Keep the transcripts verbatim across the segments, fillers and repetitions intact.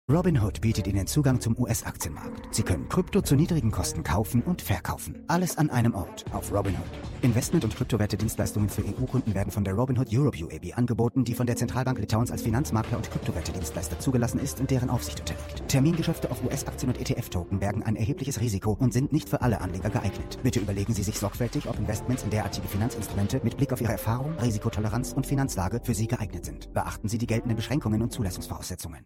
Robinhood bietet Ihnen Zugang zum U S-Aktienmarkt. Sie können Krypto zu niedrigen Kosten kaufen und verkaufen. Alles an einem Ort auf Robinhood. Investment- und Kryptowerte-Dienstleistungen für E U-Kunden werden von der Robinhood Europe U A B angeboten, die von der Zentralbank Litauens als Finanzmakler und Kryptowerte-Dienstleister zugelassen ist und deren Aufsicht unterliegt. Termingeschäfte auf U S-Aktien und E T F-Token bergen ein erhebliches Risiko und sind nicht für alle Anleger geeignet. Bitte überlegen Sie sich sorgfältig, ob Investments in derartige Finanzinstrumente mit Blick auf Ihre Erfahrung, Risikotoleranz und Finanzlage für Sie geeignet sind. Beachten Sie die geltenden Beschränkungen und Zulassungsvoraussetzungen.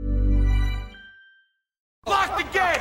Lock the gate!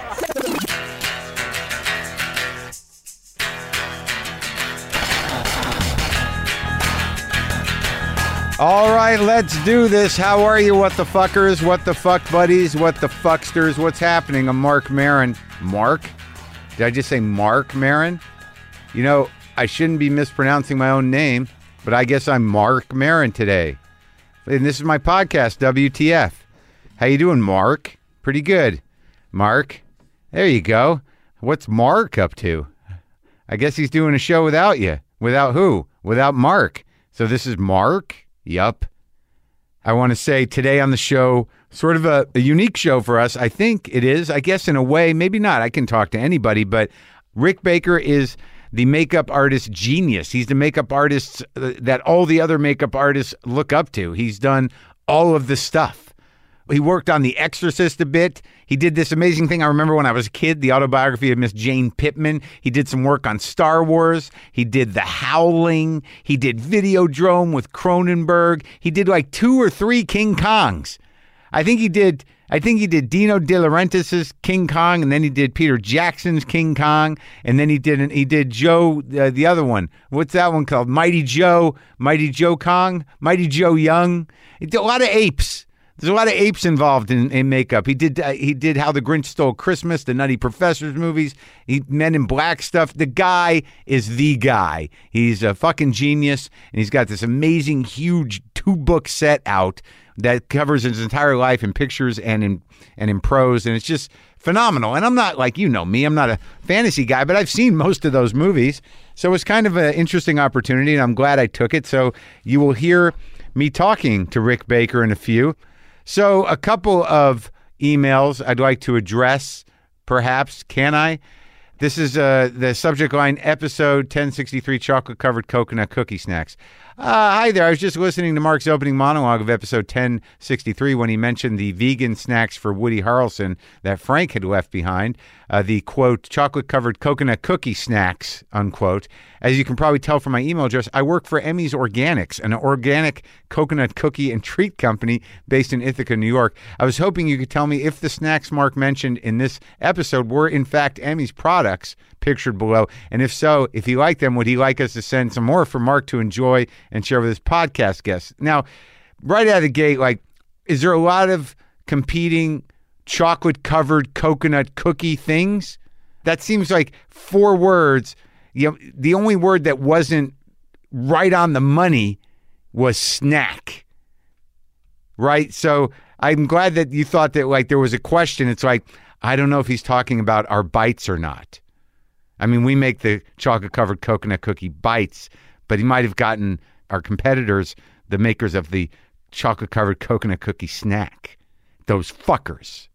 All right, let's do this. How are you, what the fuckers, what the fuck buddies, what the fucksters? What's happening? I'm Mark Maron. Mark? Did I just say Mark Maron? You know, I shouldn't be mispronouncing my own name, but I guess I'm Mark Maron today. And this is my podcast, W T F. How you doing, Mark? Pretty good. Mark? There you go. What's Mark up to? I guess he's doing a show without you. Without who? Without Mark. So this is Mark? Yup. I want to say today on the show, sort of a, a unique show for us. I think it is. I guess in a way, maybe not. I can talk to anybody, but Rick Baker is the makeup artist genius. He's the makeup artist that all the other makeup artists look up to. He's done all of this stuff. He worked on The Exorcist a bit. He did this amazing thing. I remember when I was a kid, the autobiography of Miss Jane Pittman. He did some work on Star Wars. He did The Howling. He did Videodrome with Cronenberg. He did like two or three King Kongs. I think he did. I think he did Dino De Laurentiis's King Kong, and then he did Peter Jackson's King Kong, and then he did he did Joe uh, the other one. What's that one called? Mighty Joe, Mighty Joe Kong, Mighty Joe Young. He did a lot of apes. There's a lot of apes involved in, in makeup. He did uh, he did How the Grinch Stole Christmas, the Nutty Professors movies, he, Men in Black stuff. The guy is the guy. He's a fucking genius, and he's got this amazing, huge two-book set out that covers his entire life in pictures and in and in prose, and it's just phenomenal. And I'm not like, you know me, I'm not a fantasy guy, but I've seen most of those movies, so it's kind of an interesting opportunity, and I'm glad I took it. So you will hear me talking to Rick Baker in a few. So a couple of emails I'd like to address, perhaps. Can I? This is uh, the subject line, episode ten sixty-three, chocolate-covered coconut cookie snacks. Uh, hi there. I was just listening to Mark's opening monologue of episode ten sixty-three when he mentioned the vegan snacks for Woody Harrelson that Frank had left behind. Uh, the, quote, chocolate-covered coconut cookie snacks, unquote. As you can probably tell from my email address, I work for Emmy's Organics, an organic coconut cookie and treat company based in Ithaca, New York. I was hoping you could tell me if the snacks Mark mentioned in this episode were, in fact, Emmy's products pictured below. And if so, if he liked them, would he like us to send some more for Mark to enjoy and share with his podcast guests? Now, right out of the gate, like, is there a lot of competing chocolate-covered coconut cookie things? That seems like four words. You know, the only word that wasn't right on the money was snack, right? So I'm glad that you thought that, like, there was a question. It's like, I don't know if he's talking about our bites or not. I mean, we make the chocolate-covered coconut cookie bites, but he might have gotten our competitors, the makers of the chocolate-covered coconut cookie snack. Those fuckers.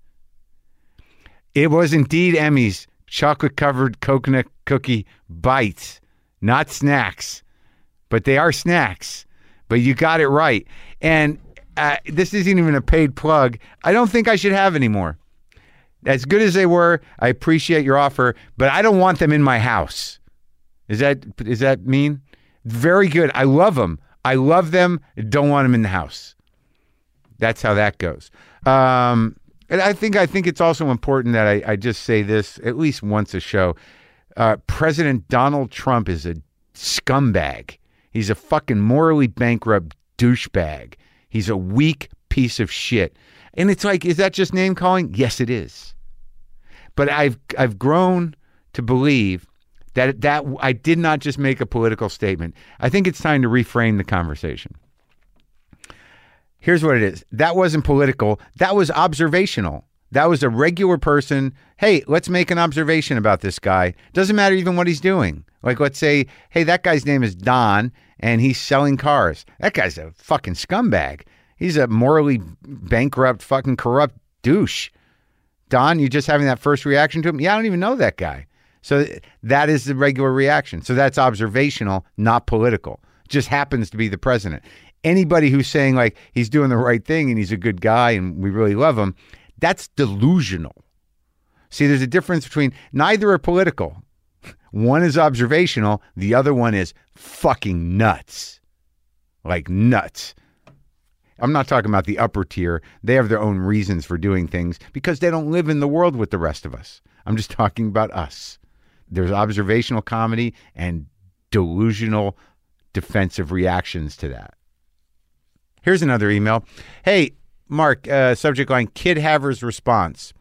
It was indeed Emmy's chocolate-covered coconut cookie bites, not snacks. But they are snacks. But you got it right. And uh, this isn't even a paid plug. I don't think I should have any more. As good as they were, I appreciate your offer, but I don't want them in my house. Is that is that mean? Very good. I love them. I love them. Don't want them in the house. That's how that goes. Um, and I think I think it's also important that I, I just say this at least once a show. Uh, President Donald Trump is a scumbag. He's a fucking morally bankrupt douchebag. He's a weak piece of shit. And it's like, is that just name calling? Yes, it is. But I've I've grown to believe that that I did not just make a political statement. I think it's time to reframe the conversation. Here's what it is. That wasn't political. That was observational. That was a regular person. Hey, let's make an observation about this guy. Doesn't matter even what he's doing. Like, let's say, hey, that guy's name is Don, and he's selling cars. That guy's a fucking scumbag. He's a morally bankrupt, fucking corrupt douche. Don, you just having that first reaction to him? Yeah, I don't even know that guy. So that is the regular reaction. So that's observational, not political. Just happens to be the president. Anybody who's saying like he's doing the right thing and he's a good guy and we really love him, that's delusional. See, there's a difference between neither are political. One is observational. The other one is fucking nuts. Like nuts. I'm not talking about the upper tier. They have their own reasons for doing things because they don't live in the world with the rest of us. I'm just talking about us. There's observational comedy and delusional defensive reactions to that. Here's another email. Hey, Mark, uh, subject line, Kid Haver's response.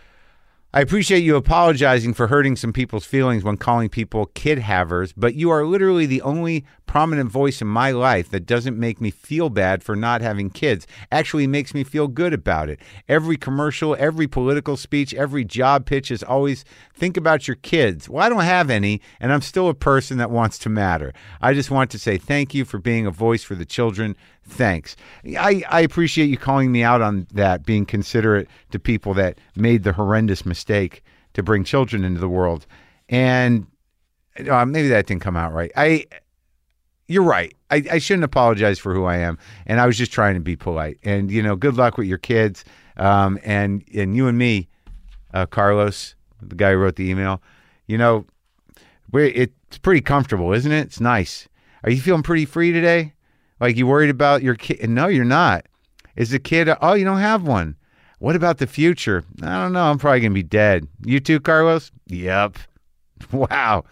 I appreciate you apologizing for hurting some people's feelings when calling people kid havers, but you are literally the only prominent voice in my life that doesn't make me feel bad for not having kids. Actually makes me feel good about it. Every commercial, every political speech, every job pitch is always think about your kids. Well, I don't have any, and I'm still a person that wants to matter. I just want to say thank you for being a voice for the children. Thanks. I, I appreciate you calling me out on that, being considerate to people that made the horrendous mistake to bring children into the world. And uh, maybe that didn't come out right. I, you're right. I, I shouldn't apologize for who I am. And I was just trying to be polite. And, you know, good luck with your kids. Um, and, and you and me, uh, Carlos, the guy who wrote the email, you know, we're, it's pretty comfortable, isn't it? It's nice. Are you feeling pretty free today? Like you worried about your kid? No, you're not. Is the kid, oh, you don't have one. What about the future? I don't know. I'm probably going to be dead. You too, Carlos? Yep. Wow.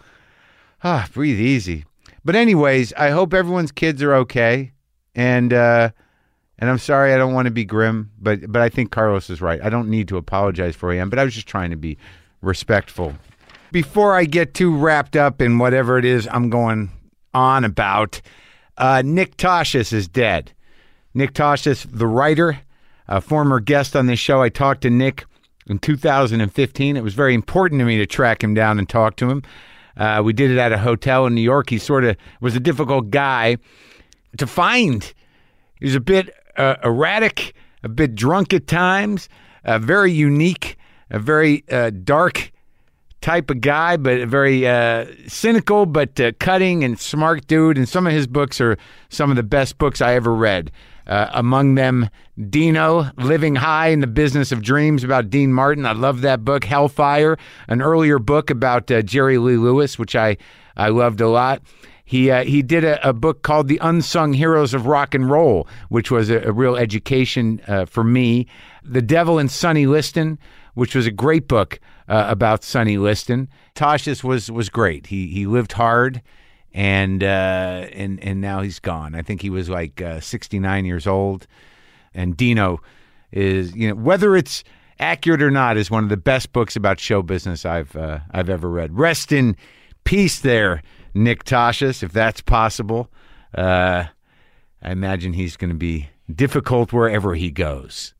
Ah, breathe easy. But anyways, I hope everyone's kids are okay. And uh, and I'm sorry I don't want to be grim, but but I think Carlos is right. I don't need to apologize for who I am, but I was just trying to be respectful. Before I get too wrapped up in whatever it is I'm going on about, Uh, Nick Tosches is dead. Nick Tosches, the writer, a former guest on this show. I talked to Nick in two thousand fifteen. It was very important to me to track him down and talk to him. Uh, we did it at a hotel in New York. He sort of was a difficult guy to find. He was a bit uh, erratic, a bit drunk at times, uh, very unique, a very uh, dark type of guy, but very uh, cynical, but uh, cutting and smart dude. And some of his books are some of the best books I ever read. Uh, among them, Dino, Living High in the Business of Dreams, about Dean Martin. I love that book. Hellfire, an earlier book about uh, Jerry Lee Lewis, which I, I loved a lot. He uh, he did a, a book called The Unsung Heroes of Rock and Roll, which was a, a real education uh, for me. The Devil and Sonny Liston, which was a great book uh, about Sonny Liston. Tosches was was great. He he lived hard, and uh, and and now he's gone. I think he was like uh, sixty-nine years old. And Dino is, you know, whether it's accurate or not, is one of the best books about show business I've uh, I've ever read. Rest in peace, there, Nick Tosches, if that's possible. Uh, I imagine he's going to be difficult wherever he goes.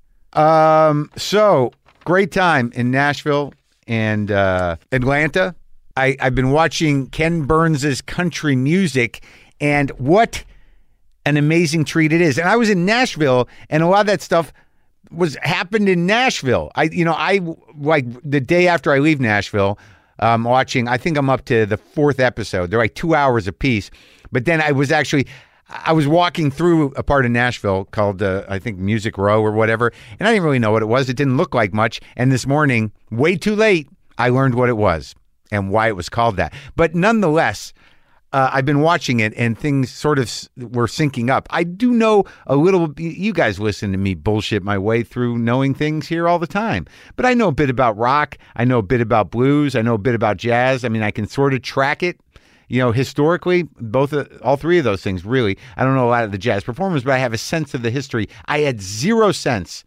Um. So. Great time in Nashville and uh, Atlanta. I, I've been watching Ken Burns' country music, and what an amazing treat it is. And I was in Nashville, and a lot of that stuff was happened in Nashville. I, you know, I like the day after I leave Nashville, um, watching. I think I'm up to the fourth episode. They're like two hours apiece. But then I was actually. I was walking through a part of Nashville called, uh, I think, Music Row or whatever, and I didn't really know what it was. It didn't look like much. And this morning, way too late, I learned what it was and why it was called that. But nonetheless, uh, I've been watching it, and things sort of were syncing up. I do know a little. You guys listen to me bullshit my way through knowing things here all the time. But I know a bit about rock. I know a bit about blues. I know a bit about jazz. I mean, I can sort of track it. You know, historically, both, uh, all three of those things, really. I don't know a lot of the jazz performers, but I have a sense of the history. I had zero sense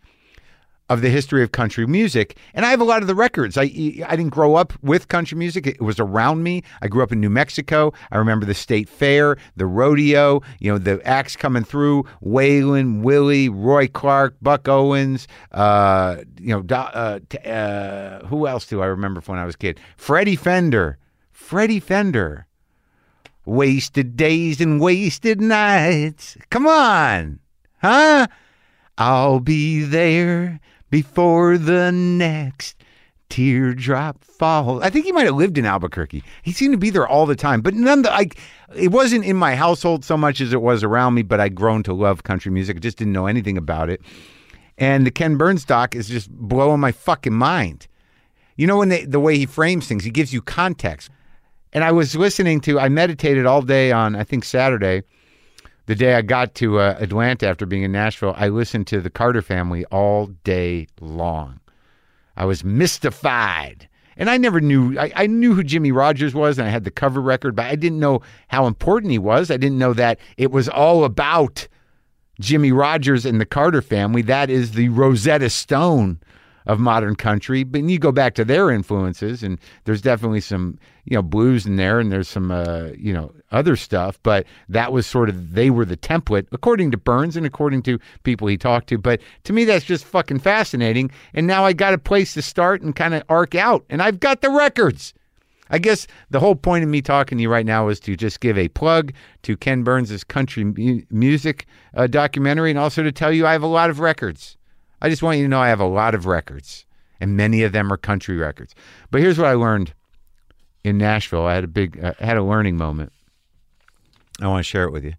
of the history of country music, and I have a lot of the records. I I didn't grow up with country music. It was around me. I grew up in New Mexico. I remember the state fair, the rodeo, you know, the acts coming through, Waylon, Willie, Roy Clark, Buck Owens, uh, you know, uh, uh, who else do I remember from when I was a kid? Freddie Fender. Freddie Fender. Wasted days and wasted nights. Come on. Huh? I'll be there before the next teardrop falls. I think he might have lived in Albuquerque. He seemed to be there all the time, but none the, like, it wasn't in my household so much as it was around me, but I'd grown to love country music. I just didn't know anything about it. And the Ken Burns doc is just blowing my fucking mind. You know, when they, the way he frames things, he gives you context. And I was listening to, I meditated all day on, I think, Saturday, the day I got to uh, Atlanta after being in Nashville. I listened to the Carter Family all day long. I was mystified. And I never knew, I, I knew who Jimmie Rodgers was, and I had the cover record, but I didn't know how important he was. I didn't know that it was all about Jimmie Rodgers and the Carter Family. That is the Rosetta Stone of modern country. But you go back to their influences, and there's definitely some, you know, blues in there, and there's some, uh, you know, other stuff. But that was sort of, they were the template, according to Burns and according to people he talked to. But to me, that's just fucking fascinating. And now I got a place to start and kind of arc out, and I've got the records. I guess the whole point of me talking to you right now is to just give a plug to Ken Burns' country mu- music uh, documentary, and also to tell you I have a lot of records. I just want you to know I have a lot of records, and many of them are country records. But here's what I learned in Nashville. I had a big, uh, had a learning moment. I want to share it with you.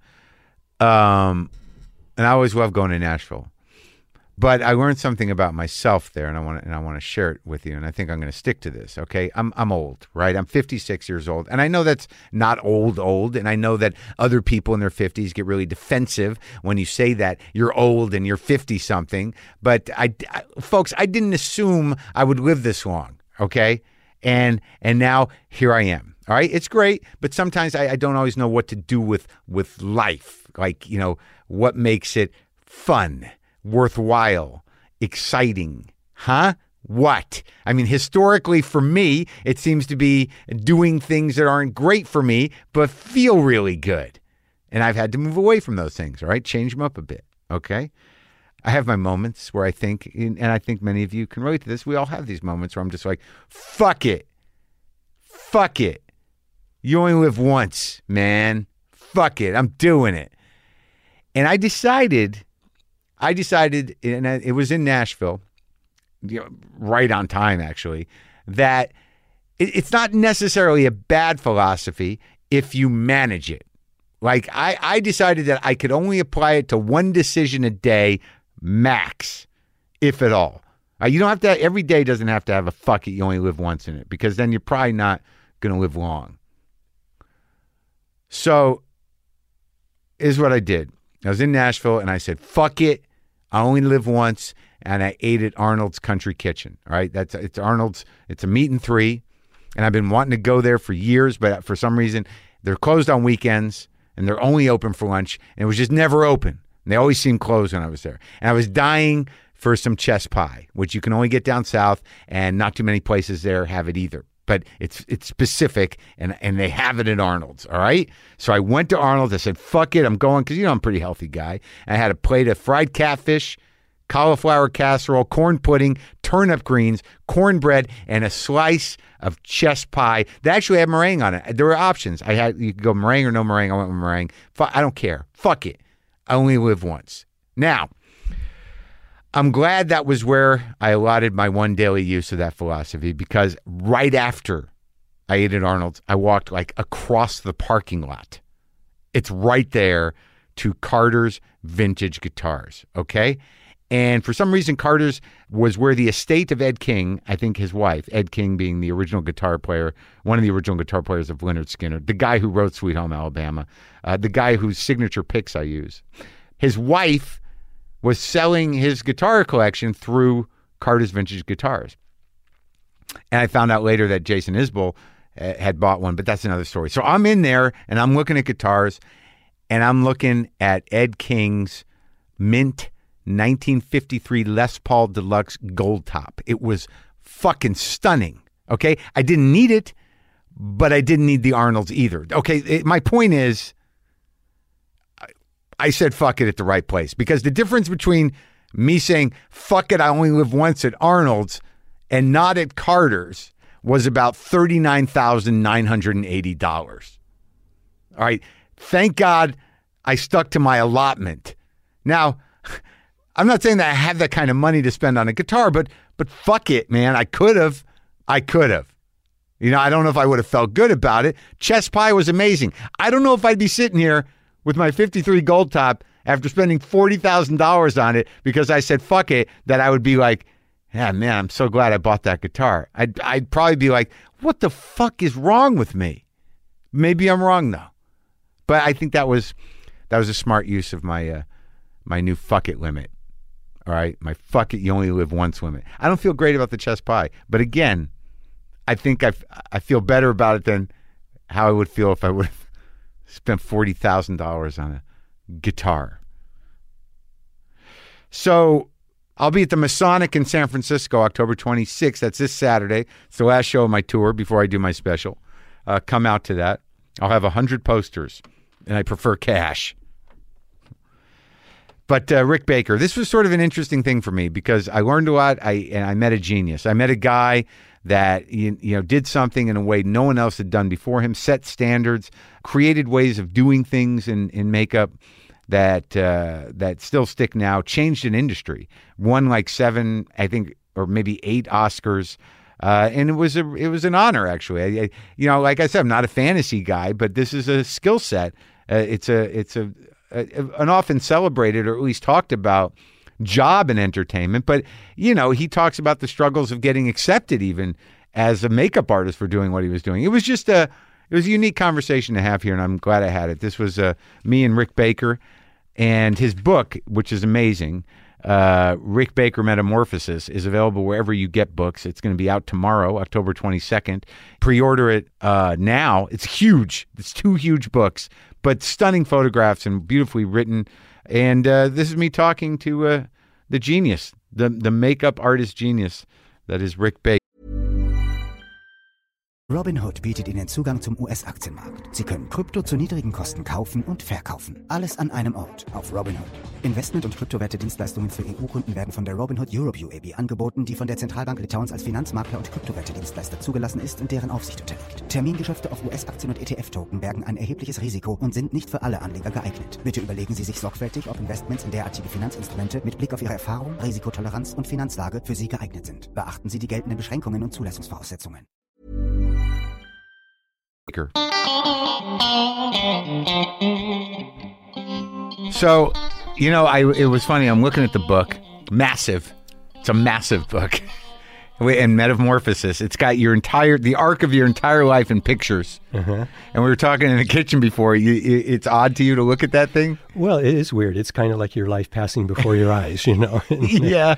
Um, and I always love going to Nashville. But I learned something about myself there, and I want to, and I want to share it with you. And I think I'm going to stick to this. Okay, I'm I'm old, right? I'm fifty-six years old, and I know that's not old, old. And I know that other people in their fifties get really defensive when you say that you're old and you're fifty something. But I, I folks, I didn't assume I would live this long. Okay, and and now here I am. All right, it's great, but sometimes I, I don't always know what to do with with life. Like, you know, what makes it fun, worthwhile, exciting, huh? What? I mean, historically for me, it seems to be doing things that aren't great for me, but feel really good. And I've had to move away from those things, all right? Change them up a bit, okay? I have my moments where I think, and I think many of you can relate to this, we all have these moments where I'm just like, fuck it. Fuck it. You only live once, man. Fuck it. I'm doing it. And I decided... I decided, and it was in Nashville, you know, right on time actually, that it's not necessarily a bad philosophy if you manage it. Like I, I decided that I could only apply it to one decision a day, max, if at all. Uh, you don't have to, every day doesn't have to have a fuck it, you only live once in it, because then you're probably not going to live long. So, here's what I did. I was in Nashville and I said, fuck it. I only live once, and I ate at Arnold's Country Kitchen. All right, that's it's Arnold's. It's a meat and three, and I've been wanting to go there for years, but for some reason they're closed on weekends and they're only open for lunch, and it was just never open. And they always seemed closed when I was there, and I was dying for some chess pie, which you can only get down south, and not too many places there have it either. But it's it's specific, and and they have it at Arnold's, all right? So I went to Arnold's. I said, fuck it, I'm going, because, you know, I'm a pretty healthy guy. And I had a plate of fried catfish, cauliflower casserole, corn pudding, turnip greens, cornbread, and a slice of chess pie. They actually had meringue on it. There were options. I had You could go meringue or no meringue. I went with meringue. I don't care. Fuck it. I only live once. Now, I'm glad that was where I allotted my one daily use of that philosophy, because right after I ate at Arnold's, I walked like across the parking lot. It's right there to Carter's Vintage Guitars, okay? And for some reason, Carter's was where the estate of Ed King, I think his wife, Ed King being the original guitar player, one of the original guitar players of Lynyrd Skynyrd, the guy who wrote Sweet Home Alabama, uh, the guy whose signature picks I use. His wife was selling his guitar collection through Carter's Vintage Guitars. And I found out later that Jason Isbell uh, had bought one, but that's another story. So I'm in there, and I'm looking at guitars, and I'm looking at Ed King's mint nineteen fifty-three Les Paul Deluxe Gold Top. It was fucking stunning, okay? I didn't need it, but I didn't need the Arnold's either. Okay, it, my point is, I said fuck it at the right place, because the difference between me saying fuck it, I only live once at Arnold's, and not at Carter's was about thirty-nine thousand nine hundred eighty dollars. All right. Thank God I stuck to my allotment. Now, I'm not saying that I have that kind of money to spend on a guitar, but but fuck it, man. I could have. I could have. You know, I don't know if I would have felt good about it. Chess Pie was amazing. I don't know if I'd be sitting here with my fifty-three Gold Top after spending forty thousand dollars on it because I said, fuck it, that I would be like, yeah, man, I'm so glad I bought that guitar. I'd, I'd probably be like, what the fuck is wrong with me? Maybe I'm wrong, though. But I think that was that was a smart use of my uh, my new fuck it limit. All right? My fuck it, you only live once limit. I don't feel great about the Chess Pie. But again, I think I, I feel better about it than how I would feel if I would have spent forty thousand dollars on a guitar. So I'll be at the Masonic in San Francisco, October twenty-sixth. That's this Saturday. It's the last show of my tour before I do my special. Uh, come out to that. I'll have one hundred posters, and I prefer cash. But uh, Rick Baker, this was sort of an interesting thing for me because I learned a lot, I, and I met a genius. I met a guy that you, you know did something in a way no one else had done before him, set standards, created ways of doing things in, in makeup that uh, that still stick now, changed an industry, won like seven, I think, or maybe eight Oscars, uh, and it was a it was an honor actually. I, I, you know, like I said, I'm not a fantasy guy, but this is a skill set. Uh, it's a it's a, a an often celebrated or at least talked about job in entertainment, but you know, he talks about the struggles of getting accepted even as a makeup artist for doing what he was doing. It was just a it was a unique conversation to have here, and I'm glad I had it. This was uh, me and Rick Baker, and his book, which is amazing, uh, Rick Baker Metamorphosis, is available wherever you get books. It's going to be out tomorrow, October twenty-second. Pre-order it uh, now. It's huge. It's two huge books, but stunning photographs and beautifully written. And uh, this is me talking to uh, the genius, the the makeup artist genius that is Rick Baker. Robinhood bietet Ihnen Zugang zum U S-Aktienmarkt. Sie können Krypto zu niedrigen Kosten kaufen und verkaufen. Alles an einem Ort auf Robinhood. Investment- und Kryptowerte-Dienstleistungen für E U-Kunden werden von der Robinhood Europe U A B angeboten, die von der Zentralbank Litauens als Finanzmakler und Kryptowerte-Dienstleister zugelassen ist und deren Aufsicht unterliegt. Termingeschäfte auf U S-Aktien und E T F-Token bergen ein erhebliches Risiko und sind nicht für alle Anleger geeignet. Bitte überlegen Sie sich sorgfältig, ob Investments in derartige Finanzinstrumente mit Blick auf Ihre Erfahrung, Risikotoleranz und Finanzlage für Sie geeignet sind. Beachten Sie die geltenden Beschränkungen und Zulassungsvoraussetzungen. So, you know, I it was funny. I'm looking at the book. Massive. It's a massive book. And Metamorphosis. It's got your entire, the arc of your entire life in pictures. Uh-huh. And we were talking in the kitchen before. You, it's odd to you to look at that thing? Well, it is weird. It's kind of like your life passing before your eyes, you know? Yeah.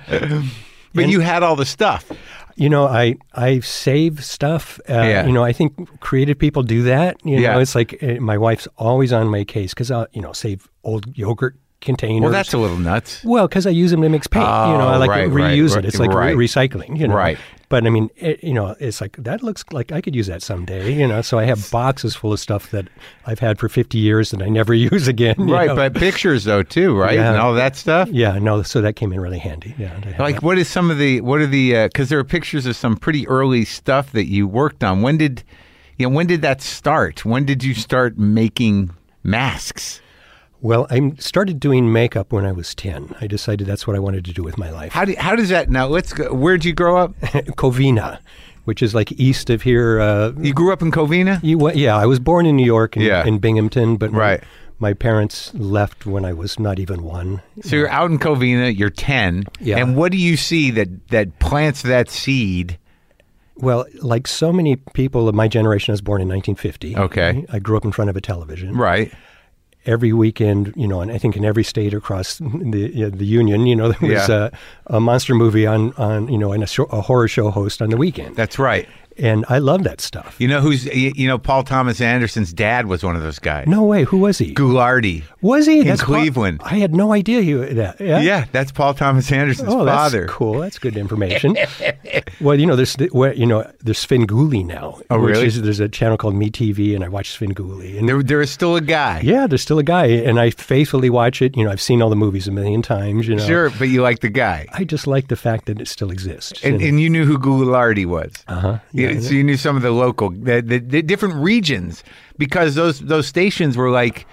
But and, you had all the stuff. You know, I, I save stuff. Uh, yeah. You know, I think creative people do that. You know, yeah. It's like uh, my wife's always on my case because I'll, you know, save old yogurt containers. Well, that's a little nuts. Well, because I use them to mix paint. Oh, you know, I like right, to reuse right, it. It's like right. re- recycling, you know. Right. But I mean, it, you know, it's like, that looks like I could use that someday, you know. So I have boxes full of stuff that I've had for fifty years that I never use again. Right, know? But pictures though too, right? Yeah. And all that stuff? Yeah, no, so that came in really handy. Yeah. Like that. what is some of the, what are the, because uh, there are pictures of some pretty early stuff that you worked on. When did, you know, when did that start? When did you start making masks? Well, I started doing makeup when I was ten. I decided that's what I wanted to do with my life. How do, how does that, now let's go, where'd you grow up? Covina, which is like east of here. Uh, you grew up in Covina? You, yeah, I was born in New York in, yeah. in Binghamton, but right. my, my parents left when I was not even one. So you're out in Covina, you're ten, yeah. And what do you see that, that plants that seed? Well, like so many people of my generation, I was born in nineteen fifty. Okay. I grew up in front of a television. Right. Every weekend, you know, and I think in every state across the you know, the union, you know, there was yeah. a, a monster movie on, on you know, and a, show, a horror show host on the weekend. That's right. And I love that stuff. You know who's, you know, Paul Thomas Anderson's dad was one of those guys. No way. Who was he? Ghoulardi. Was he? In that's Cleveland. Paul, I had no idea he was that. Yeah? Yeah, that's Paul Thomas Anderson's oh, father. That's cool. That's good information. Well, you know, there's you know, there's Svengoolie now. Oh, really? Is, there's a channel called MeTV, and I watch Svengoolie. And there, there is still a guy. Yeah, there's still a guy, and I faithfully watch it. You know, I've seen all the movies a million times. You know, sure, but you like the guy. I just like the fact that it still exists. And, and you knew who Ghoulardi was. Uh-huh. Yeah, you, so you knew some of the local, the, the, the different regions, because those those stations were like,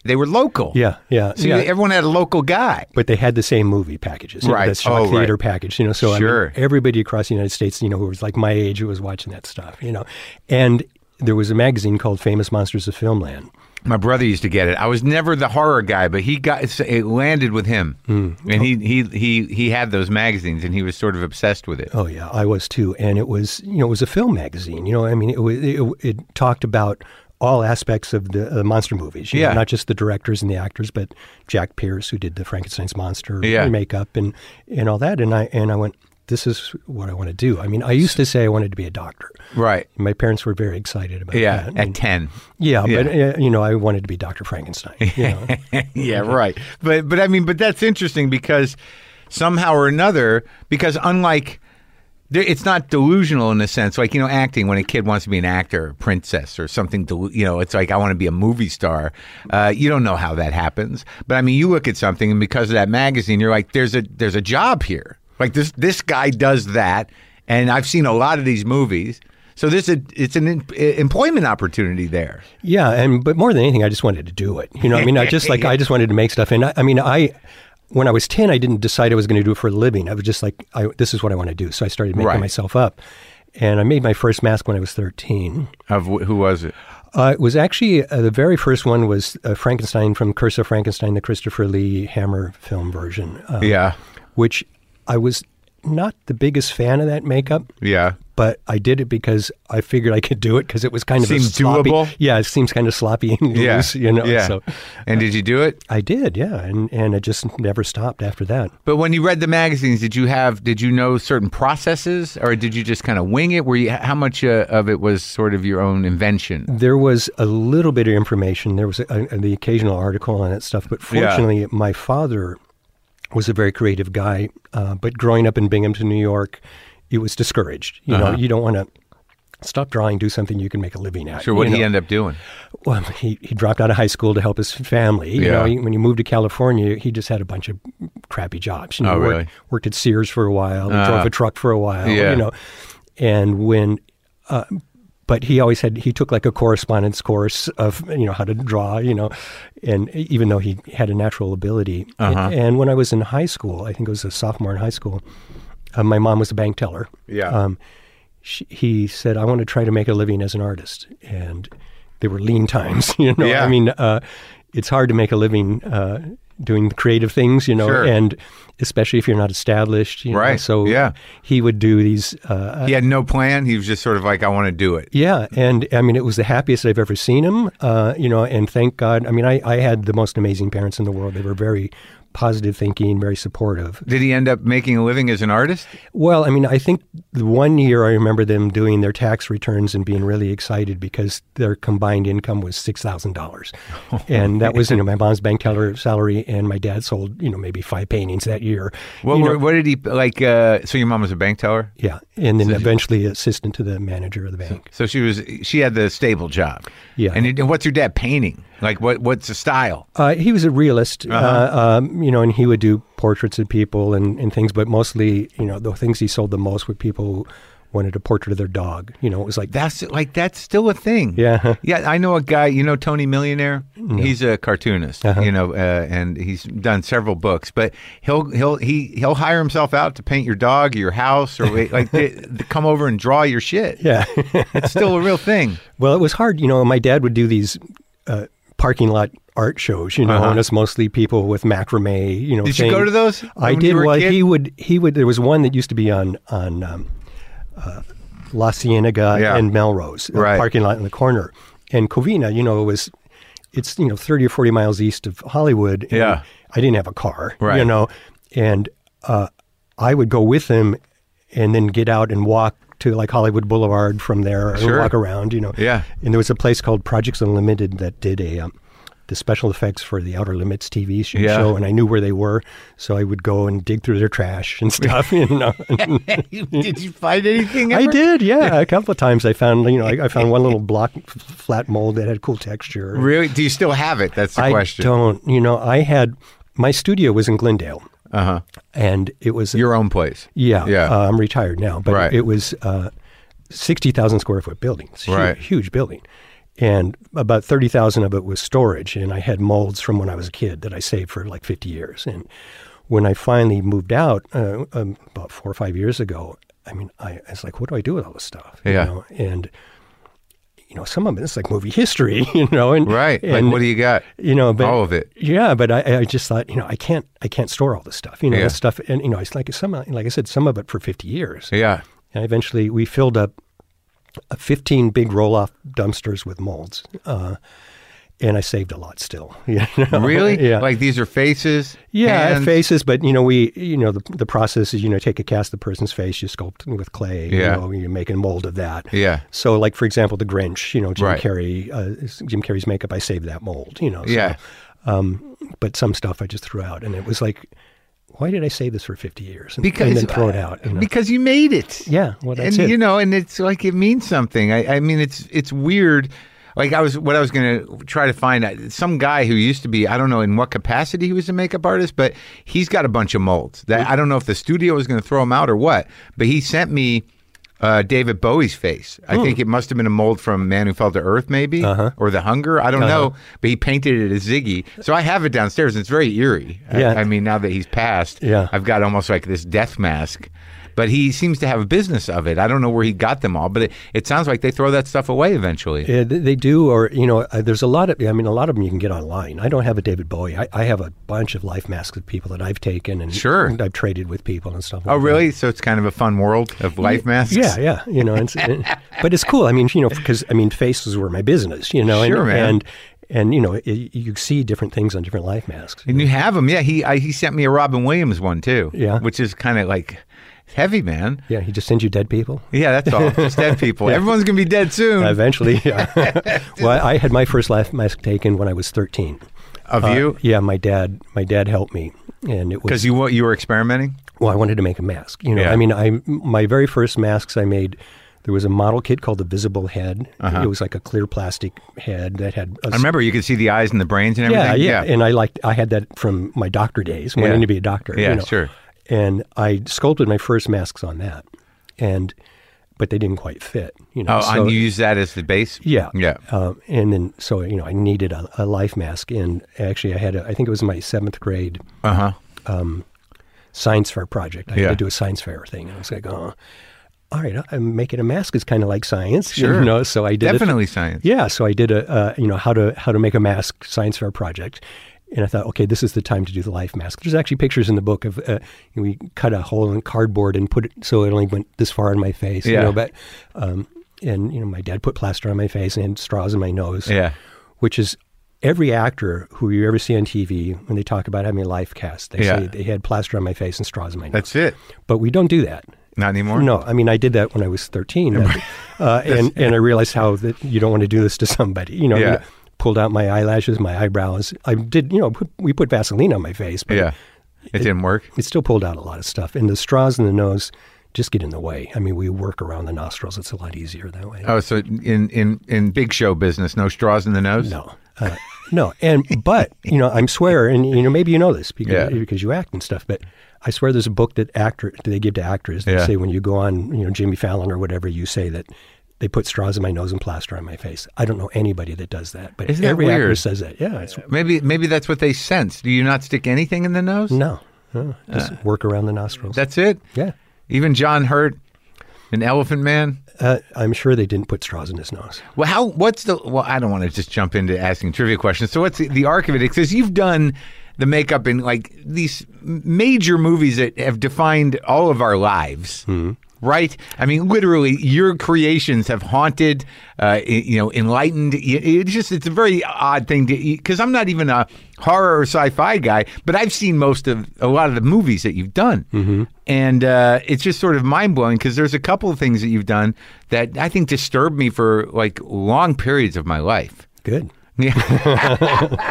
They were local. Yeah, yeah. So yeah. everyone had a local guy. But they had the same movie packages. You know, Right. that shock Oh, theater right. package. You know, so Sure. I mean, everybody across the United States, you know, who was like my age, who was watching that stuff, you know. And there was a magazine called Famous Monsters of Filmland. My brother used to get it. I was never the horror guy, but he got it landed with him, mm. and he, he he he had those magazines, and he was sort of obsessed with it. Oh yeah, I was too. And it was, you know, it was a film magazine. You know, I mean, it was, it, it talked about all aspects of the uh, monster movies. You yeah, know, not just the directors and the actors, but Jack Pierce, who did the Frankenstein's monster yeah. makeup and and all that. And I and I went, this is what I want to do. I mean, I used to say I wanted to be a doctor. Right. My parents were very excited about yeah, that. Yeah, at and, ten. Yeah, yeah, but, uh, you know, I wanted to be Doctor Frankenstein. You know? yeah, right. But, but I mean, but that's interesting because somehow or another, because unlike, it's not delusional in a sense. Like, you know, acting, when a kid wants to be an actor, princess or something, delu- you know, it's like, I want to be a movie star. Uh, you don't know how that happens. But I mean, you look at something and because of that magazine, you're like, there's a there's a job here. Like this this guy does that, and I've seen a lot of these movies. So this is it's an in, employment opportunity there. Yeah, and but more than anything, I just wanted to do it. You know, I mean, I just like I just wanted to make stuff. And I, I mean, I when I was ten, I didn't decide I was going to do it for a living. I was just like, I, this is what I want to do. So I started making right. myself up, and I made my first mask when I was thirteen. Of wh- who was it? Uh, it was actually uh, the very first one was uh, Frankenstein from Curse of Frankenstein, the Christopher Lee Hammer film version. Um, yeah, which. I was not the biggest fan of that makeup. Yeah. But I did it because I figured I could do it because it was kind of Seems a sloppy. doable? Yeah, it seems kind of sloppy and yeah. loose, you know. Yeah. So, and did you do it? I did, yeah. And and it just never stopped after that. But when you read the magazines, did you have, did you know certain processes or did you just kind of wing it? Were you, how much uh, of it was sort of your own invention? There was a little bit of information. There was a, a, the occasional article on that stuff. But fortunately, yeah. my father was a very creative guy, uh, but growing up in Binghamton, New York, it was discouraged. You uh-huh. know, you don't want to stop drawing, do something you can make a living at. Sure, what did he know? end up doing? Well, he, he dropped out of high school to help his family. You yeah. know, he, when he moved to California, he just had a bunch of crappy jobs. You know, oh, worked, really? Worked at Sears for a while, uh, drove a truck for a while, yeah. you know. And when... Uh, But he always had, he took like a correspondence course of, you know, how to draw, you know, and even though he had a natural ability. Uh-huh. And, and when I was in high school, I think I was a sophomore in high school, uh, my mom was a bank teller. Yeah. Um, she, he said, I want to try to make a living as an artist. And they were lean times, you know. Yeah. I mean, uh, it's hard to make a living uh, doing creative things, you know, sure. and especially if you're not established. You right. know? So yeah. he would do these. Uh, he had no plan. He was just sort of like, I want to do it. Yeah. And I mean, it was the happiest I've ever seen him, uh, you know, and thank God. I mean, I, I had the most amazing parents in the world. They were very positive thinking, very supportive. Did he end up making a living as an artist? Well, I mean, I think the one year I remember them doing their tax returns and being really excited because their combined income was six thousand dollars. Oh, and that was, you know, my mom's bank teller salary and my dad sold, you know, maybe five paintings that year. What, you know, what did he, like, uh, so your mom was a bank teller? Yeah. And then so eventually she, assistant to the manager of the bank. So she was, she had the stable job. Yeah. And, it, and what's your dad painting? Like, what? what's the style? Uh, he was a realist, uh-huh. uh, um, you know, and he would do portraits of people and, and things, but mostly, you know, the things he sold the most were people who wanted a portrait of their dog. You know, it was like... That's like, that's still a thing. Yeah. Yeah, I know a guy, you know Tony Millionaire? No. He's a cartoonist, uh-huh. you know, uh, and he's done several books, but he'll he'll he, he'll hire himself out to paint your dog, your house, or like they, they come over and draw your shit. Yeah. It's still a real thing. Well, it was hard. You know, my dad would do these... Uh, parking lot art shows, you know, uh-huh. and it's mostly people with macrame, you know. Did thing. you go to those? I did. Well, he would, he would, there was one that used to be on, on um, uh, La Cienega yeah. and Melrose, a right. parking lot in the corner. And Covina, you know, it was, it's, you know, thirty or forty miles east of Hollywood. And yeah. I didn't have a car, right. you know, and uh, I would go with him and then get out and walk to like Hollywood Boulevard from there and sure. walk around, you know. Yeah. And there was a place called Projects Unlimited that did a um, the special effects for the Outer Limits T V show, yeah. and I knew where they were, so I would go and dig through their trash and stuff. You know. Did you find anything ever? I did, yeah. A couple of times I found, you know, I, I found one little block f- flat mold that had cool texture. Really? Do you still have it? That's the I question. I don't. You know, I had, my studio was in Glendale. Uh-huh. And it was... Your own place. Yeah. Yeah. Uh, I'm retired now, but right. it was uh, sixty thousand square foot building. It's a right. huge, huge building. And about thirty thousand of it was storage. And I had molds from when I was a kid that I saved for like fifty years. And when I finally moved out uh, um, about four or five years ago, I mean, I, I was like, what do I do with all this stuff? Yeah. You know? And, you know, some of it is like movie history, you know. And, right. And, like, what do you got? You know, but, all of it. Yeah, but I, I just thought, you know, I can't, I can't store all this stuff. You know, Yeah. this stuff, and you know, it's like some, like I said, some of it for fifty years. Yeah. And eventually, we filled up fifteen big roll-off dumpsters with molds, uh, and I saved a lot still. You know? Really? Yeah. Like these are faces? Yeah, hands? faces, but you know, we, you know, the the process is, you know, take a cast of the person's face, you sculpt with clay, Yeah. you know, you make a mold of that. Yeah. So, like for example, the Grinch, you know, Jim Right. Carrey, uh, Jim Carrey's makeup, I saved that mold, you know. So, Yeah. Um, but some stuff I just threw out, and it was like, why did I save this for fifty years and, Because and then throw it out? You know? Because you made it. Yeah, well, that's and it. you know, and it's like it means something. I, I mean, it's it's weird. Like I was, what I was going to try to find out, some guy who used to be, I don't know in what capacity he was a makeup artist, but he's got a bunch of molds. That I don't know if the studio was going to throw him out or what, but he sent me uh, David Bowie's face. I Hmm. think it must have been a mold from Man Who Fell to Earth, maybe, Uh-huh. or The Hunger. I don't Uh-huh. know, but he painted it as Ziggy. So I have it downstairs. And it's very eerie. Yeah. I, I mean, now that he's passed, Yeah. I've got almost like this death mask. But he seems to have a business of it. I don't know where he got them all, but it, it sounds like they throw that stuff away eventually. Yeah, they they do, or, you know, uh, there's a lot of, I mean, a lot of them you can get online. I don't have a David Bowie. I, I have a bunch of life masks of people that I've taken and Sure. and I've traded with people and stuff like Oh, that. really? So it's kind of a fun world of life masks? Yeah, yeah, you know, it's, it, but it's cool. I mean, you know, because, I mean, faces were my business, you know. Sure, and, man. And, and you know, it, you see different things on different life masks. And you have them. Yeah, he I, he sent me a Robin Williams one, too. Yeah. Which is kind of like heavy, man. Yeah, he just sends you dead people. Yeah, that's all. Just dead people. Everyone's going to be dead soon. Uh, eventually, yeah. Well, I had my first life mask taken when I was thirteen. Of Uh, you? Yeah, my dad. My dad helped me, and it was Because you, wa- you were experimenting? well, I wanted to make a mask. You know, Yeah. I mean, I my very first masks I made. There was a model kit called the Visible Head. Uh-huh. It was like a clear plastic head that had. A I remember you could see the eyes and the brains and Yeah, everything. yeah, and I liked. I had that from my doctor days, wanting Yeah. to be a doctor. Yeah, you know. sure. And I sculpted my first masks on that, and but they didn't quite fit. You know, Oh, so, and you use that as the base? yeah, Yeah. Um, and then so you know, I needed a, a life mask, and actually, I had. A, I think it was my seventh grade Uh-huh. science fair project. I Yeah. had to do a science fair thing, and I was like, oh. All right, I'm making a mask is kind of like science, Sure. you know. So I did Definitely it. science. Yeah, so I did a uh, you know how to how to make a mask science fair project, and I thought, okay, this is the time to do the life mask. There's actually pictures in the book of uh, we cut a hole in cardboard and put it so it only went this far in my face, Yeah. you know. But um, and you know, my dad put plaster on my face and straws in my nose, Yeah. which is. Every actor who you ever see on T V, when they talk about having a life cast, they Yeah. say they had plaster on my face and straws in my nose. That's it. But we don't do that. Not anymore? No, I mean I did that when I was thirteen, uh, and and I realized how that you don't want to do this to somebody. You know, Yeah. you pulled out my eyelashes, my eyebrows. I did, you know, put, we put Vaseline on my face, but Yeah. It didn't work? it still pulled out a lot of stuff. And the straws in the nose just get in the way. I mean, we work around the nostrils. It's a lot easier that way. Oh, so in, in, in big show business, no straws in the nose? No, uh, no, and but you know, I'm swear, and you know, maybe you know this because Yeah. because you act and stuff, but I swear there's a book that actor they give to actors. They Yeah. say when you go on, you know, Jimmy Fallon or whatever, you say that they put straws in my nose and plaster on my face. I don't know anybody that does that, but Isn't that every actor weird? says that. Yeah, it's Maybe maybe that's what they sense. Do you not stick anything in the nose? no, no just work around the nostrils. That's it? yeah. Even John Hurt, an Elephant Man? Uh, I'm sure they didn't put straws in his nose. Well, how? What's the? Well, I don't want to just jump into asking trivia questions. So, what's the, the arc of it? Because you've done the makeup in like these major movies that have defined all of our lives, right? I mean, literally, your creations have haunted, uh, i- you know, enlightened. It- It's just it's a very odd thing to because I'm not even a horror or sci-fi guy, but I've seen most of a lot of the movies that you've done, mm-hmm. and uh, it's just sort of mind blowing because there's a couple of things that you've done that I think disturbed me for like long periods of my life. Good. Yeah.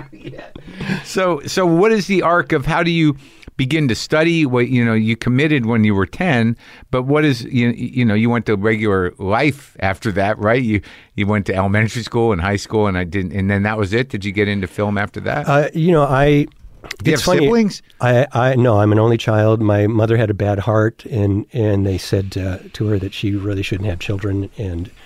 So, so what is the arc of how do you begin to study? What you know, you committed when you were ten, but what is you you know you went to regular life after that, right? You you went to elementary school and high school, and I didn't, and then that was it. Did you get into film after that? Uh, you know, I. do you it's have funny. siblings? I, I no, I'm an only child. My mother had a bad heart, and and they said uh, to her that she really shouldn't have children. And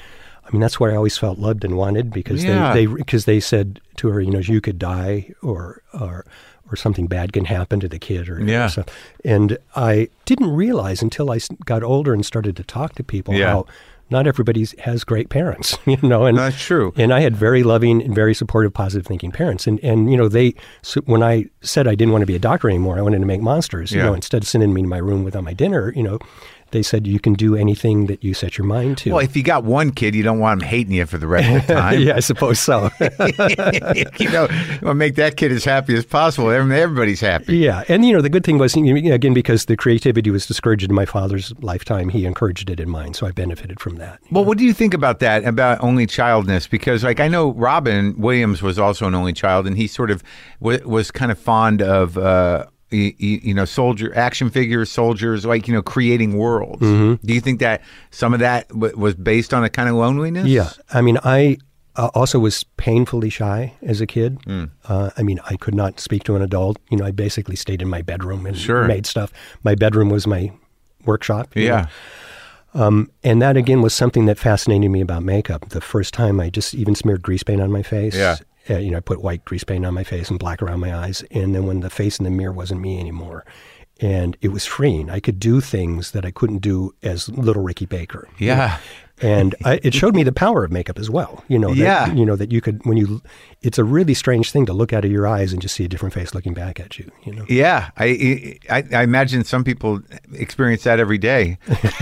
I mean, that's where I always felt loved and wanted because Yeah. they, they because they said to her, you know, you could die or or or something bad can happen to the kid or, Yeah. or something. And I didn't realize until I s- got older and started to talk to people Yeah. how not everybody has great parents, you know. And That's true. And I had very loving and very supportive, positive thinking parents. And, and you know, they, so when I said I didn't want to be a doctor anymore, I wanted to make monsters, you Yeah. know, instead of sending me to my room without my dinner, you know, they said you can do anything that you set your mind to. Well, if you got one kid, you don't want him hating you for the rest of the time. Yeah, I suppose so. You know, you want to make that kid as happy as possible. Every- Everybody's happy. Yeah, and you know the good thing was, you know, again, because the creativity was discouraged in my father's lifetime, he encouraged it in mine, so I benefited from that. Well, what do you think about that, about only childness? Because, like, I know Robin Williams was also an only child, and he sort of w- was kind of fond of, uh, you, you know, soldier action figures, soldiers, like, you know, creating worlds. Mm-hmm. Do you think that some of that w- was based on a kind of loneliness? Yeah, I mean, I uh, also was painfully shy as a kid. Mm. Uh, I mean, I could not speak to an adult. You know, I basically stayed in my bedroom and Sure. made stuff. My bedroom was my workshop. you Yeah. know. Um, and that, again, was something that fascinated me about makeup. The first time I just even smeared grease paint on my face. Yeah. Uh, you know, I put white grease paint on my face and black around my eyes. And then when the face in the mirror wasn't me anymore, and it was freeing, I could do things that I couldn't do as little Ricky Baker. you know. Yeah. And I, it showed me the power of makeup as well. You know, that, Yeah. you know, that you could, when you, it's a really strange thing to look out of your eyes and just see a different face looking back at you, you know. Yeah, I, I I imagine some people experience that every day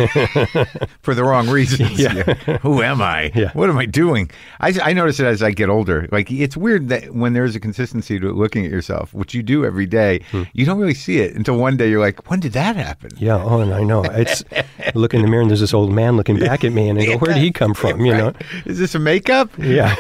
for the wrong reasons. Yeah. Who am I? Yeah. What am I doing? I, I notice it as I get older. Like, it's weird that when there's a consistency to looking at yourself, which you do every day, Hmm. you don't really see it until one day you're like, when did that happen? Yeah, oh, and I know. It's, I look in the mirror and there's this old man looking back at me and I go, where did he come from, you know? Is this a makeup? Yeah.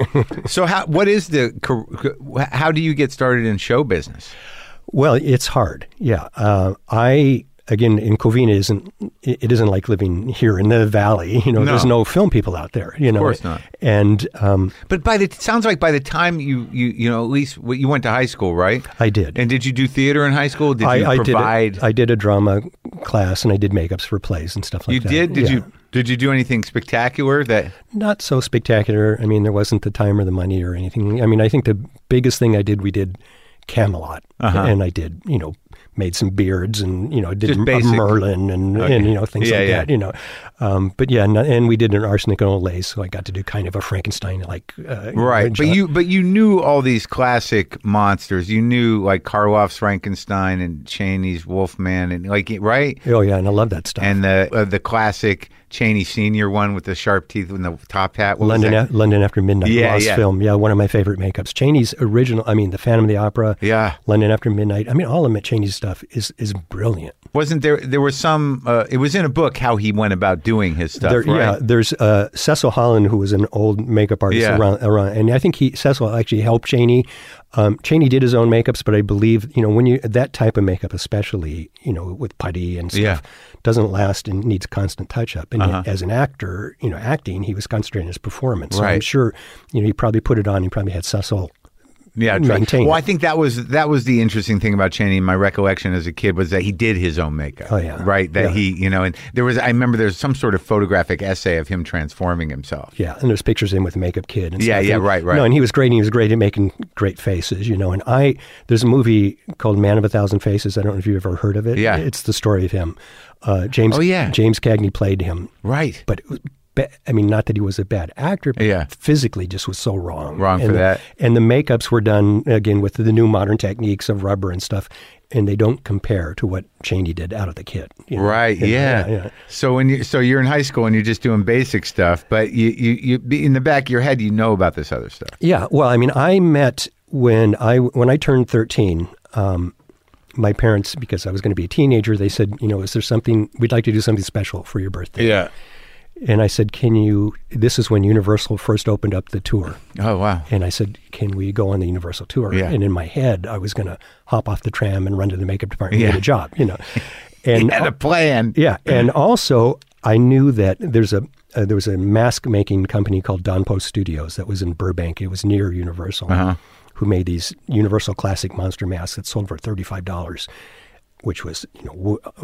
So how what is the car- how do you get started in show business? Well, it's hard. Yeah. Uh, I, again, in Covina isn't, it isn't like living here in the valley. You know, No. there's no film people out there, you know. course not. And um, But by the it sounds like by the time you you you know at least what- you went to high school, right? I did. And did you do theater in high school? Did I, you I provide? did. A, I did a drama class and I did makeups for plays and stuff like you that. did? Did Yeah. you did you do anything spectacular? That Not so spectacular. I mean, there wasn't the time or the money or anything. I mean, I think the biggest thing I did, we did Camelot, Uh-huh. and I did, you know, made some beards and, you know, did Just a basic. Merlin and, Okay. and, you know, things Yeah, like yeah. that, you know. Um, but yeah, and, and we did an arsenic and old lace, so I got to do kind of a Frankenstein-like. Uh, right, but job. you but you knew all these classic monsters. You knew like Karloff's Frankenstein and Chaney's Wolfman and like right, Oh, yeah, and I love that stuff. and the uh, the classic Chaney Senior one with the sharp teeth and the top hat. What was London, that? A- London After Midnight, Yeah, Lost yeah. film. Yeah, one of my favorite makeups. Chaney's original, I mean, the Phantom of the Opera, Yeah. London After Midnight. I mean, all of Chaney's stuff is is brilliant. Wasn't there? There was some. Uh, it was in a book how he went about doing his stuff. There, right? Yeah, there's uh, Cecil Holland, who was an old makeup artist Yeah. around, around, and I think he Cecil actually helped Chaney. Um, Chaney did his own makeups, but I believe you know when you that type of makeup, especially you know with putty and stuff, Yeah. doesn't last and needs constant touch up. And Uh-huh. as an actor, you know, acting, he was concentrating on his performance. So I'm Right. sure you know he probably put it on. He probably had Cecil. Yeah, try- maintain well, it. I think that was that was the interesting thing about Chaney. My recollection as a kid was that he did his own makeup. Oh, yeah. right. That Yeah. he, you know, and there was. I remember there's some sort of photographic essay of him transforming himself. Yeah, and there's pictures of him with a makeup kid. And Yeah, stuff. yeah, And- right, right. No, and he was great. And he was great at making great faces, you know. And I, there's a movie called Man of a Thousand Faces. I don't know if you've ever heard of it. Yeah. It's the story of him. Uh, James. Oh, yeah. James Cagney played him, Right. but it was ba- I mean, not that he was a bad actor, but Yeah. physically just was so wrong. Wrong and for the, that. And the makeups were done again with the new modern techniques of rubber and stuff, and they don't compare to what Chaney did out of the kit. you know. Right. And- Yeah. yeah. So when you so you're in high school and you're just doing basic stuff, but you you you in the back of your head you know about this other stuff. Yeah, well, I mean, I met when I when I turned thirteen. Um, my parents, because I was going to be a teenager, they said, you know, is there something we'd like to do something special for your birthday? Yeah. And I said, can you? This is when Universal first opened up the tour, Oh wow. and I said, can we go on the Universal tour? Yeah. And in my head, I was going to hop off the tram and run to the makeup department Yeah. and get a job, you know. And He had a plan. yeah, and also I knew that there's a uh, there was a mask making company called Don Post Studios that was in Burbank. It was near Universal, Uh-huh. who made these Universal classic monster masks that sold for thirty five dollars, which was you know w-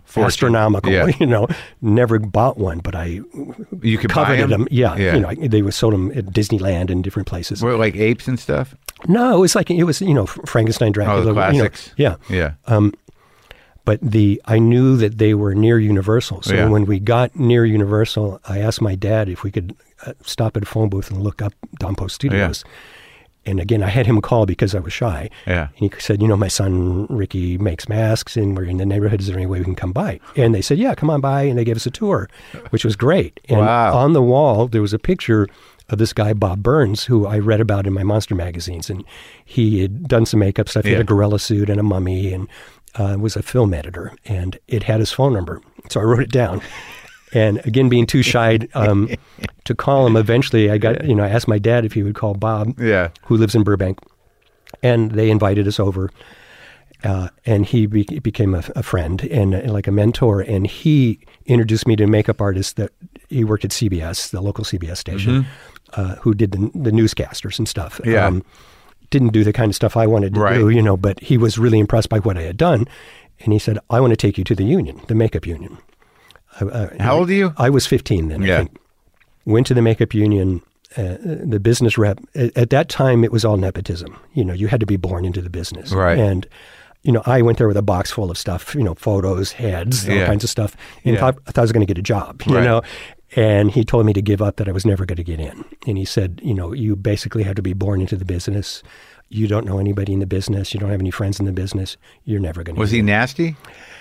Fortune. astronomical. Yeah. You know, never bought one, but I You could buy coveted them? them. Yeah, Yeah. you know, they were sold them at Disneyland and different places. Were it like apes and stuff? No, it was like it was you know Frankenstein, Dracula. Oh, the classics. You know, yeah, Yeah. Um, but the I knew that they were near Universal. So Yeah. when we got near Universal, I asked my dad if we could uh, stop at a phone booth and look up Don Post Studios. And again, I had him call because I was shy. Yeah. And he said, you know, my son Ricky makes masks and we're in the neighborhood. Is there any way we can come by? And they said, yeah, come on by. And they gave us a tour, which was great. And Wow. on the wall, there was a picture of this guy, Bob Burns, who I read about in my Monster magazines. And he had done some makeup stuff. He Yeah. had a gorilla suit and a mummy and uh, was a film editor. And it had his phone number. So I wrote it down. And again, being too shy um, to call him, eventually I got, you know, I asked my dad if he would call Bob, Yeah. who lives in Burbank. And they invited us over. Uh, and he be- became a, a friend and uh, like a mentor. And he introduced me to a makeup artist that he worked at C B S, the local C B S station, uh, who did the, the newscasters and stuff. Yeah. Didn't do the kind of stuff I wanted to Right. do, you know, but he was really impressed by what I had done. And he said, I want to take you to the union, the makeup union. Uh, How old are you? I was fifteen then, Yeah. I think. Went to the makeup union. Uh, the business rep, at, at that time, it was all nepotism. You know, you had to be born into the business. Right. And, you know, I went there with a box full of stuff, you know, photos, heads, all Yeah. kinds of stuff. And Yeah. thought, I thought I was going to get a job, you Right. know. And he told me to give up, that I was never going to get in. And he said, you know, you basically have to be born into the business. You don't know anybody in the business. You don't have any friends in the business. You're never going to Was he nasty?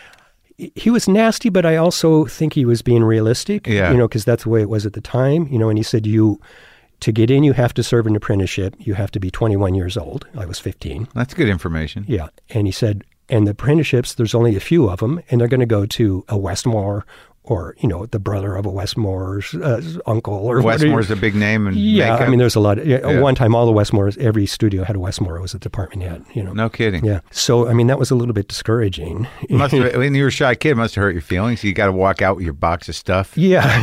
He was nasty, but I also think he was being realistic, Yeah. you know, because that's the way it was at the time, you know, and he said, you, to get in, you have to serve an apprenticeship. You have to be twenty-one years old. I was fifteen. That's good information. Yeah. And he said, and the apprenticeships, there's only a few of them, and they're going to go to a Westmore or, you know, the brother of a Westmore's uh, uncle or Westmore's a big name in Yeah, makeup. I mean, there's a lot. Of, yeah, Yeah. One time, all the Westmores, every studio had a Westmore. It was a department head, you know. No kidding. Yeah. So, I mean, that was a little bit discouraging. Must have, when you were a shy kid, it must have hurt your feelings. You got to walk out with your box of stuff. Yeah,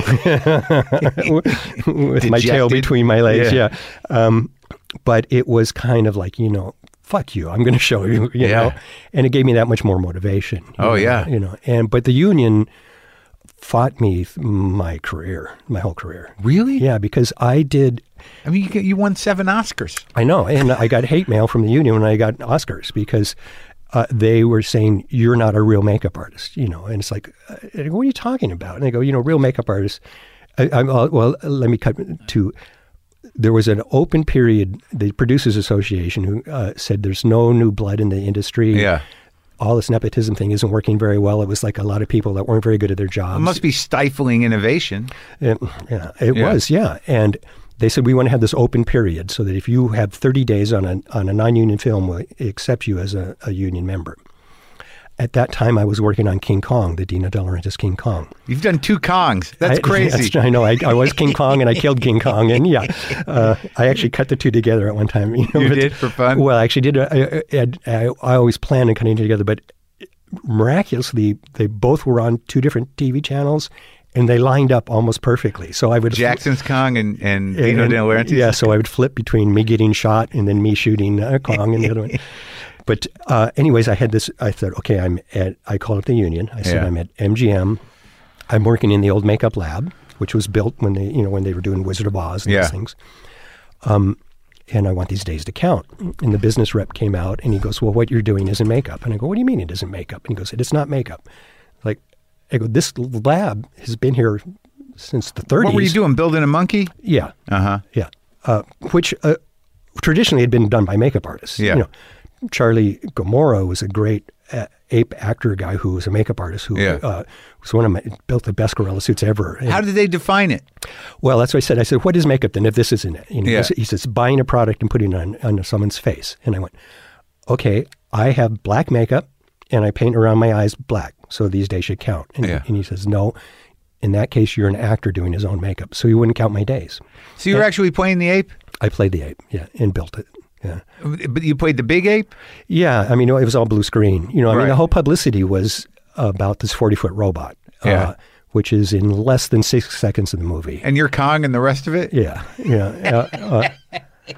with my tail Dejected. between my legs. Yeah. Yeah, um, but it was kind of like, you know, fuck you, I'm going to show you. You Yeah. know, and it gave me that much more motivation. you Oh, know, yeah. you know, and but the union fought me th- my career, my whole career. Really? Yeah, because I did. I mean, you, get- you won seven Oscars. I know, and I got hate mail from the union when I got Oscars because. Uh, they were saying, you're not a real makeup artist, you know, and it's like, uh, I go, what are you talking about? And they go, you know, real makeup artists. I, I'm, uh, well, let me cut to, there was an open period, the Producers Association who uh, said there's no new blood in the industry. Yeah. All this nepotism thing isn't working very well. It was like a lot of people that weren't very good at their jobs. It must be stifling innovation. It, yeah, it Yeah. was, yeah. And they said, we want to have this open period so that if you have thirty days on a on a non-union film, we'll accept you as a, a union member. At that time, I was working on King Kong, the Dino De Laurentiis King Kong. You've done two Kongs. That's I, crazy. That's, I know. I, I was King Kong and I killed King Kong. And yeah, uh, I actually cut the two together at one time. You, know, You but- did for fun? Well, I actually did. I, I, I, I always planned on cutting it together, but miraculously, they both were on two different T V channels. And they lined up almost perfectly. So I would Jackson's Kong and, and, and- Dino and- De Laurentiis. Yeah, so I would flip between me getting shot and then me shooting uh, Kong and the other one. But uh, anyways, I had this. I thought, okay, I'm at. I called up the union. I said, Yeah. I'm at M G M. I'm working in the old makeup lab, which was built when they, you know, when they were doing Wizard of Oz and Yeah. these things. Um, and I want these days to count. And the business rep came out and he goes, well, what you're doing isn't makeup. And I go, what do you mean it isn't makeup? And he goes, it's not makeup. Like, I go, this lab has been here since the thirties. What were you doing? Building a monkey? Yeah. Uh huh. Yeah, uh, which uh, traditionally had been done by makeup artists. Yeah. You know, Charlie Gomorrah was a great uh, ape actor guy who was a makeup artist who Yeah. uh, was one of my, built the best gorilla suits ever. And- How did they define it? well, that's what I said. I said, what is makeup then if this isn't it? You know, Yeah. he, said, he says, buying a product and putting it on, on someone's face. And I went, okay, I have black makeup and I paint around my eyes black. So these days should count. And, Yeah. and he says, no, in that case, you're an actor doing his own makeup. So he wouldn't count my days. So you were actually playing the ape? I played the ape, yeah, and built it. Yeah. But you played the big ape? Yeah, I mean, it was all blue screen. You know, I Right. mean, the whole publicity was about this forty-foot robot, Yeah. uh, which is in less than six seconds of the movie. And you're Kong and the rest of it? Yeah, yeah. uh, uh,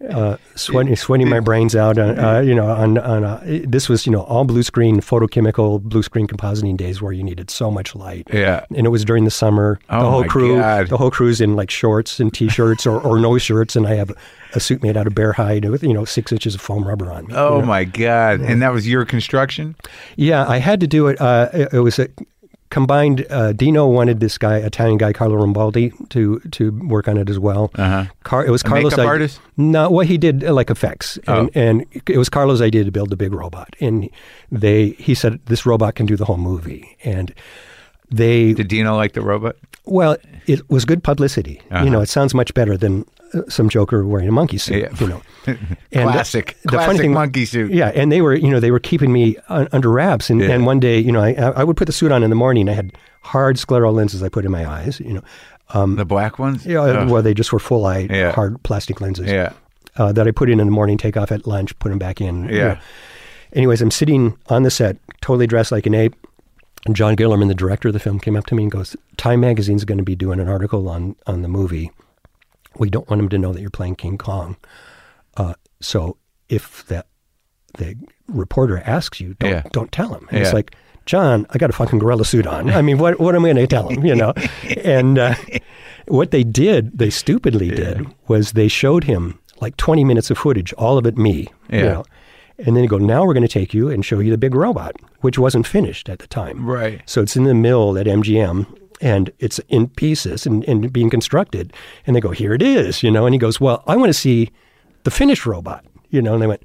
uh, sweating, sweating my brains out. Uh, uh, you know, on on uh, this was you know all blue screen, photochemical blue screen compositing days where you needed so much light. Yeah, and it was during the summer. Oh the whole my crew, God. the whole crew's in like shorts and t-shirts or, or no shirts, and I have a suit made out of bear hide with you know six inches of foam rubber on me. Oh you know? my God! And that was your construction? Yeah, I had to do it. Uh, it, it was a combined. Uh, Dino wanted this guy, Italian guy, Carlo Rambaldi, to to work on it as well. Uh-huh. Car, it was A Carlos. makeup I- artist? No, well, he did uh, like effects, and, Oh. and it was Carlos' idea to build the big robot, and they he said this robot can do the whole movie, and they Did Dino like the robot? well, it was good publicity. Uh-huh. You know, it sounds much better than uh, some joker wearing a monkey suit. Yeah. You know, And Classic, the classic funny thing- monkey suit. Yeah, and they were, you know, they were keeping me un- under wraps. And, Yeah. and one day, you know, I I would put the suit on in the morning. I had hard scleral lenses I put in my eyes. You know, The black ones? yeah, Ugh. well, they just were full eye, Yeah. hard plastic lenses. Yeah. Uh, that I put in in the morning, take off at lunch, put them back in. you Yeah. know. Anyways, I'm sitting on the set, totally dressed like an ape. And John Gillerman, the director of the film, came up to me and goes, Time Magazine's going to be doing an article on, on the movie. We don't want them to know that you're playing King Kong. Uh, so if that the reporter asks you, don't, Yeah. don't tell him. And Yeah. it's like, John, I got a fucking gorilla suit on. I mean, what what am I going to tell him, you know? And uh, what they did, they stupidly did, was they showed him like twenty minutes of footage, all of it me. Yeah. You know? And then you go, now we're going to take you and show you the big robot, which wasn't finished at the time. Right. So it's in the mill at M G M, and it's in pieces and, and being constructed. And they go, here it is, you know. And he goes, well, I want to see the finished robot, you know. And they went,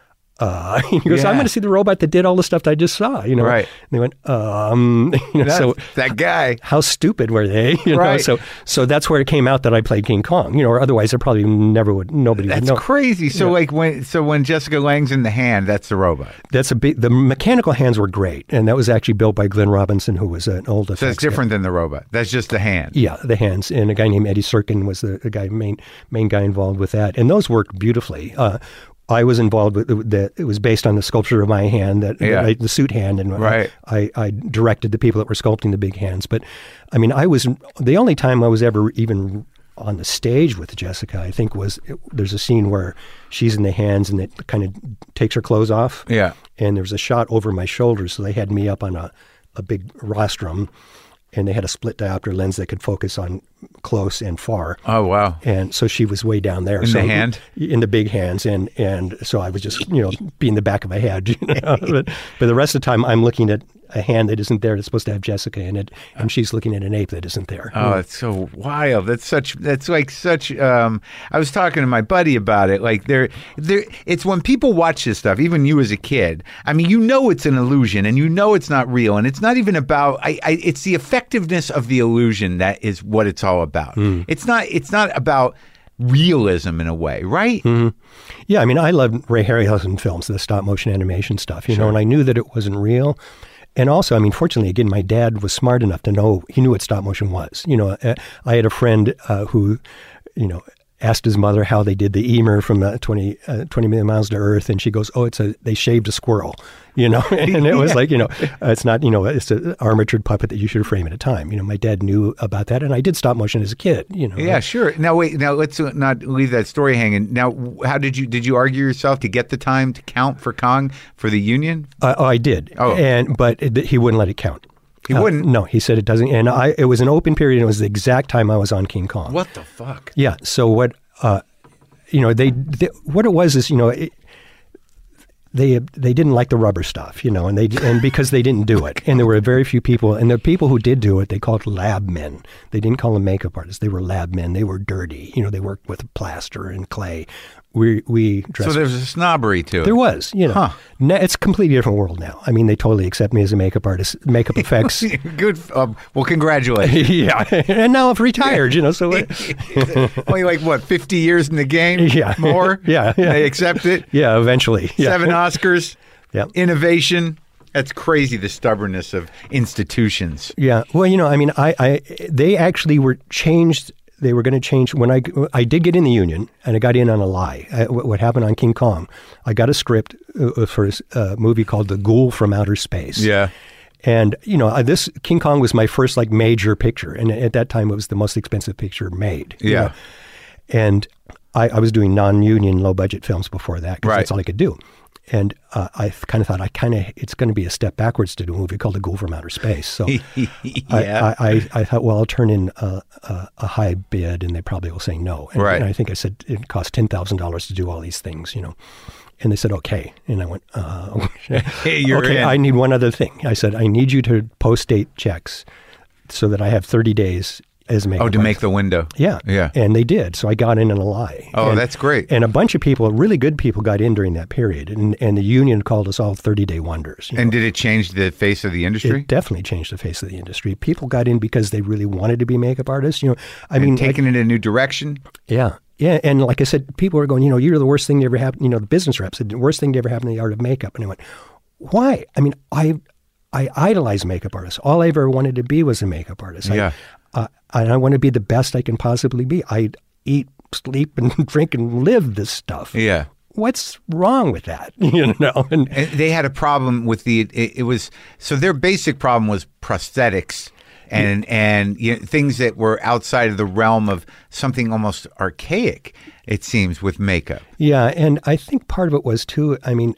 uh, he goes, Yeah. I'm going to see the robot that did all the stuff that I just saw, you know. Right. And they went, um, you know, That, so that guy. how stupid were they? You know? Right. So so that's where it came out that I played King Kong, you know, or otherwise I probably never would, nobody would That's know. crazy. So Yeah. like when so when Jessica Lange's in the hand, that's the robot. That's a big, the mechanical hands were great. And that was actually built by Glenn Robinson, who was an old So effects it's different than the robot. That's just the hand. Yeah, the hands, and a guy named Eddie Serkin was the, the guy main main guy involved with that, and those worked beautifully. Uh, I was involved with that. It was based on the sculpture of my hand, that, Yeah. that I, the suit hand, and Right. I, I, I directed the people that were sculpting the big hands. But I mean, I was the only time I was ever even on the stage with Jessica, I think, was there's a scene where she's in the hands and it kind of takes her clothes off. Yeah. And there was a shot over my shoulders, so they had me up on a, a big rostrum, and they had a split diopter lens that could focus on close and far. Oh wow. And so she was way down there. In so the hand? In the big hands. And, and so I was just, you know, being the back of my head. You know? but, but the rest of the time, I'm looking at a hand that isn't there that's supposed to have Jessica in it, and she's looking at an ape that isn't there. Oh, it's so wild. That's such. That's like such. Um, I was talking to my buddy about it. Like there, there. It's when people watch this stuff. Even you as a kid. I mean, you know it's an illusion, and you know it's not real, and it's not even about. I. I it's the effectiveness of the illusion that is what it's all about. Mm. It's not. It's not about realism in a way, right? Mm-hmm. Yeah, I mean, I loved Ray Harryhausen films, the stop motion animation stuff, you know, and I knew that it wasn't real. And also, I mean, fortunately, again, my dad was smart enough to know, he knew what stop motion was. You know, uh, I had a friend uh, who, you know, asked his mother how they did the Emer from uh, twenty, uh, twenty million miles to Earth, and she goes, oh, it's a, they shaved a squirrel, you know, and it was like, you know, uh, it's not, you know, it's an armatured puppet that you should frame at a time. You know, my dad knew about that, and I did stop motion as a kid, you know. Yeah, sure. Now wait. Now let's not leave that story hanging. Now, how did you did you argue yourself to get the time to count for Kong for the union? Uh, oh, I did. Oh. and but it, he wouldn't let it count. He Uh, wouldn't. No, he said it doesn't. And I, it was an open period, and it was the exact time I was on King Kong. What the fuck? Yeah. So what? Uh, you know, they, they what it was is, you know, it, they they didn't like the rubber stuff, you know, and they and because they didn't do it, and there were very few people, and the people who did do it, they called lab men. They didn't call them makeup artists. They were lab men. They were dirty. You know, they worked with plaster and clay. We we dressed. So there's a snobbery to it. There was, you know. Huh. Now, it's a completely different world now. I mean, they totally accept me as a makeup artist, makeup effects. Good. Um, well, congratulations. Yeah, and now I've retired, you know. So Only like what, fifty years in the game? Yeah. More. Yeah, yeah. They accept it. yeah, eventually, yeah. Seven Oscars. Yeah. Innovation. That's crazy. The stubbornness of institutions. Yeah. Well, you know, I mean, I, I they actually were changed. They were going to change when I I did get in the union, and I got in on a lie. I, what happened on King Kong? I got a script uh, for a movie called The Ghoul from Outer Space. Yeah. And, you know, I, this King Kong was my first like major picture. And at that time, it was the most expensive picture made. you Yeah. know. And I, I was doing non-union, low-budget films before that because Right. that's all I could do. And uh, I kind of thought, I kind of it's going to be a step backwards to do a movie called A Ghoul from Outer Space. So yeah. I, I, I, I thought, well, I'll turn in a, a, a high bid, and they probably will say no. And, Right. and I think I said it cost ten thousand dollars to do all these things, you know. And they said, okay. And I went, uh, Hey, you're okay, in. I need one other thing. I said, I need you to post-date checks so that I have thirty days as makeup Oh, to artist. make the window. Yeah. Yeah. And they did. So I got in on a lie. Oh, and, that's great. And a bunch of people, really good people, got in during that period. And, and the union called us all thirty-day wonders. you And know. did it change the face of the industry? It definitely changed the face of the industry. People got in because they really wanted to be makeup artists. You know, I And mean, taking it in a new direction? yeah. Yeah, and like I said, people were going, you know, you're the worst thing that ever happened. You know, the business reps said, the worst thing to ever happen in the art of makeup. And I went, why? I mean, I I idolize makeup artists. All I ever wanted to be was a makeup artist. Yeah. I, uh, and I want to be the best I can possibly be. I eat, sleep, and drink and live this stuff. Yeah. What's wrong with that? You know, and And they had a problem with the, it, it was, so their basic problem was prosthetics and, and you know, things that were outside of the realm of something almost archaic, it seems, with makeup. yeah, and I think part of it was too. I mean,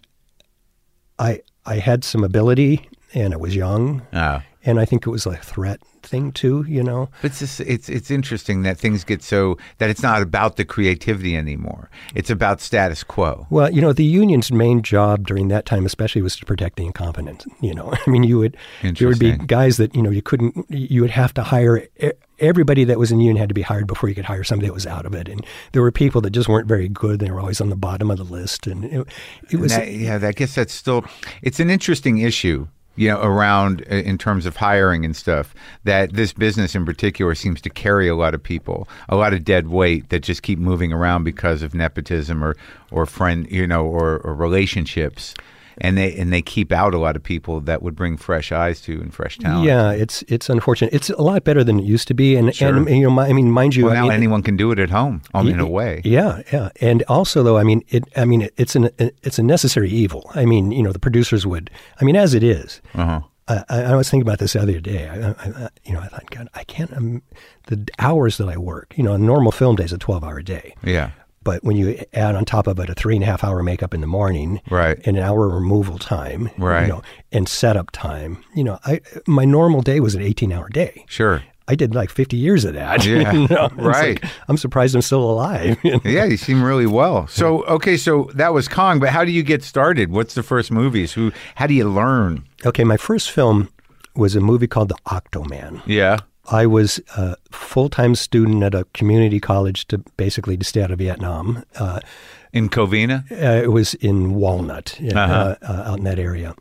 I I had some ability, and I was young, Oh. and I think it was a threat thing too. You know. But it's just, it's it's interesting that things get so that it's not about the creativity anymore. It's about status quo. Well, you know, the union's main job during that time, especially, was to protect the incompetent. You know, I mean, you would there would be Interesting. guys that you know you couldn't. You would have to hire e- everybody that was in the union had to be hired before you could hire somebody that was out of it. And there were people that just weren't very good. They were always on the bottom of the list, and it, it was. That, yeah, I guess that's still, it's an interesting issue, you know, around uh, in terms of hiring and stuff, that this business in particular seems to carry a lot of people, a lot of dead weight that just keep moving around because of nepotism or, or friend, you know, or, or relationships. And they and they keep out a lot of people that would bring fresh eyes to and fresh talent. Yeah, it's it's unfortunate. It's a lot better than it used to be, and Sure. and you know, my, I mean, mind you, Well, I now mean, anyone can do it at home, um, in a way. Yeah, yeah, and also though, I mean, it. I mean, it, it's an it's a necessary evil. I mean, you know, the producers would. I mean, as it is. Uh-huh. I, I was thinking about this the other day. I, I, I, you know, I thought, God, I can't. Um, the hours that I work. You know, a normal film day is a twelve-hour day. Yeah. But when you add on top of it a three and a half hour makeup in the morning, Right. and an hour removal time, Right. you know, and setup time, you know, I my normal day was an eighteen hour day. Sure. I did like fifty years of that. Yeah, you know? It's right. like, I'm surprised I'm still alive. you know? Yeah, you seem really well. So, okay, so that was Kong, but how do you get started? What's the first movies? Who? How do you learn? Okay, my first film was a movie called The Octoman. Yeah. I was a full-time student at a community college to basically to stay out of Vietnam. Uh, In Covina? uh, it was in Walnut, uh, Uh-huh. uh, out in that area.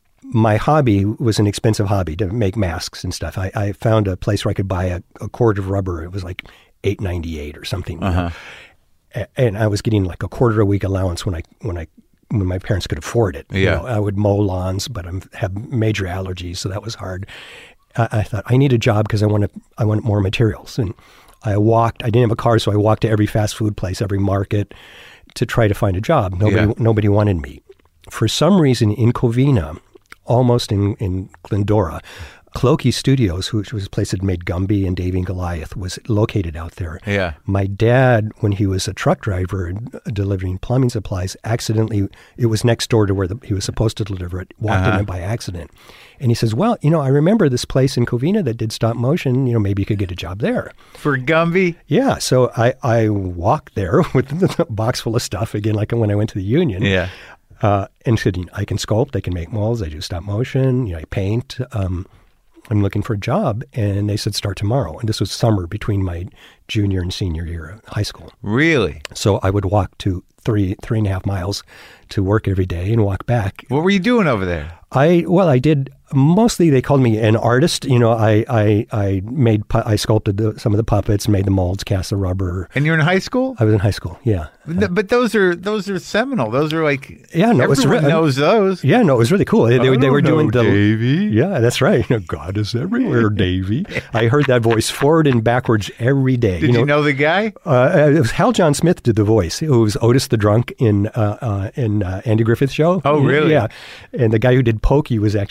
My hobby was an expensive hobby to make masks and stuff. I, I found a place where I could buy a, a cord of rubber. It was like eight ninety-eight or something. you know. A- And I was getting like a quarter a week allowance when I when I when my parents could afford it. You Yeah. know, I would mow lawns, but I have major allergies, so that was hard. I, I thought I need a job because I want to I want more materials. And I walked. I didn't have a car, so I walked to every fast food place, every market, to try to find a job. Nobody Yeah. nobody wanted me. For some reason, in Covina, almost in, in Glendora, Clokey Studios, which was a place that made Gumby and Davy and Goliath, was located out there. Yeah. My dad, when he was a truck driver and delivering plumbing supplies, accidentally, it was next door to where the, he was supposed to deliver it, walked Uh-huh. in it by accident. And he says, well, you know, I remember this place in Covina that did stop motion. You know, maybe you could get a job there. For Gumby? Yeah. So I, I walked there with a box full of stuff, again, like when I went to the union. Yeah. Uh, and said, I can sculpt, I can make molds, I do stop motion, you know, I paint. Um, I'm looking for a job. And they said, start tomorrow. And this was summer between my junior and senior year of high school. Really? So I would walk to three, three and a half miles to work every day and walk back. What were you doing over there? I, well, I did, mostly they called me an artist. You know, I, I, I made, pu- I sculpted the, some of the puppets, made the molds, cast the rubber. And you're in high school? I was in high school. Yeah. But but those are those are seminal. Those are like, Yeah, no, it's everyone re- knows those. Yeah, no, it was really cool. They, they, I they were don't doing know, the Davy. Yeah, that's right. You know, God is everywhere, Davy. I heard that voice forward and backwards every day. Did you know, the guy? Uh, it was Hal John Smith did the voice. It was Otis the Drunk in uh, uh, in uh, Andy Griffith's show. Oh, really? Yeah, and the guy who did Pokey was actually the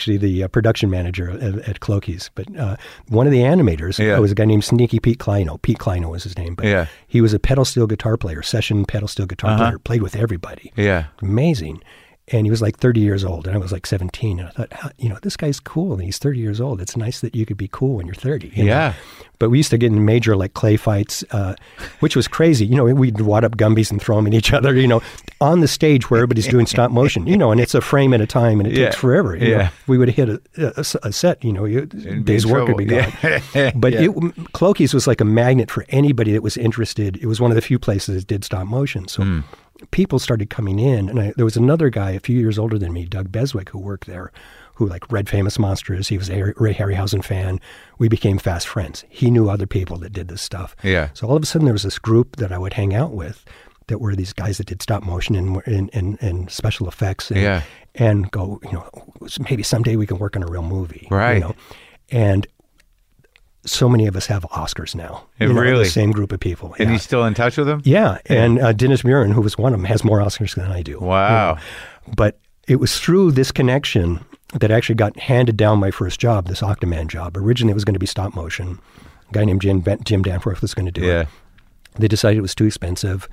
uh, production manager at, at Clokey's, but uh, one of the animators Yeah. was a guy named Sneaky Pete Kleino. Pete Kleino was his name, but Yeah. he was a pedal steel guitar player, session pedal steel guitar Uh-huh. player, played with everybody. Yeah. Amazing. And he was like thirty years old, and I was like seventeen. And I thought, "How- you know, this guy's cool, and he's thirty years old. It's nice that you could be cool when you're thirty. you know? Yeah. But we used to get in major like clay fights, uh, which was crazy. You know, we'd wad up Gumbies and throw them at each other, you know, on the stage where everybody's doing stop motion, you know, and it's a frame at a time, and it Yeah. takes forever. You Yeah. know? We would hit a, a, a set, you know, you, be in day's work would be gone. trouble. Yeah. But Yeah. it, Clokey's was like a magnet for anybody that was interested. It was one of the few places that did stop motion. So Hmm. people started coming in, and I, there was another guy a few years older than me, Doug Beswick, who worked there, who like read Famous Monsters. He was a Ray Harryhausen fan. We became fast friends. He knew other people that did this stuff. Yeah. So all of a sudden there was this group that I would hang out with that were these guys that did stop motion and and, and, and special effects and, Yeah. and go, you know, maybe someday we can work on a real movie. Right. You know? And so many of us have Oscars now. Yeah, You know, really? The same group of people. And yeah. you still in touch with him? Yeah, and uh, Dennis Muren, who was one of them, has more Oscars than I do. Wow. You know. But it was through this connection that actually got handed down my first job, this Octoman job. Originally, it was going to be stop motion. A guy named Jim, Jim Danforth was going to do Yeah. it. They decided it was too expensive.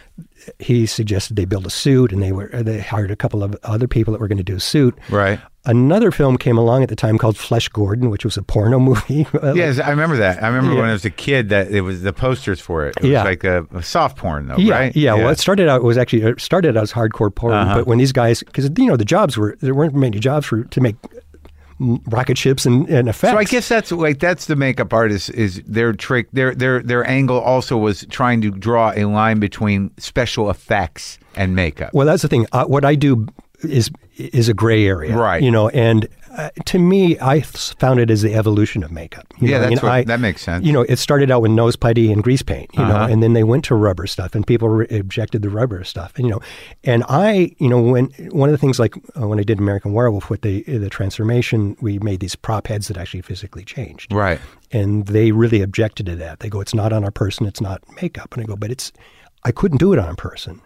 He suggested they build a suit, and they were they hired a couple of other people that were going to do a suit. Right. Another film came along at the time called Flesh Gordon, which was a porno movie. Yes, I remember that. I remember Yeah. when I was a kid that it was the posters for it. It Yeah. was like a, a soft porn, though, Yeah, right? yeah. Well, it started out. It was actually it started out as hardcore porn, Uh-huh. but when these guys, because you know the jobs were there weren't many jobs for to make mm, rocket ships and, and effects. So I guess that's like that's the makeup artist is their trick. Their their their angle also was trying to draw a line between special effects and makeup. Well, that's the thing. Uh, what I do is is a gray area, Right. You know, and uh, to me, I found it as the evolution of makeup. You Yeah, know, I that's mean, what- I- that makes sense. You know, it started out with nose putty and grease paint, you know, Uh-huh. and then they went to rubber stuff, and people re- objected to rubber stuff, and you know, and I, you know, when one of the things like uh, when I did American Werewolf with the the transformation, we made these prop heads that actually physically changed, Right. and they really objected to that. They go, "It's not on our person, it's not makeup," and I go, "But it's, I couldn't do it on a person."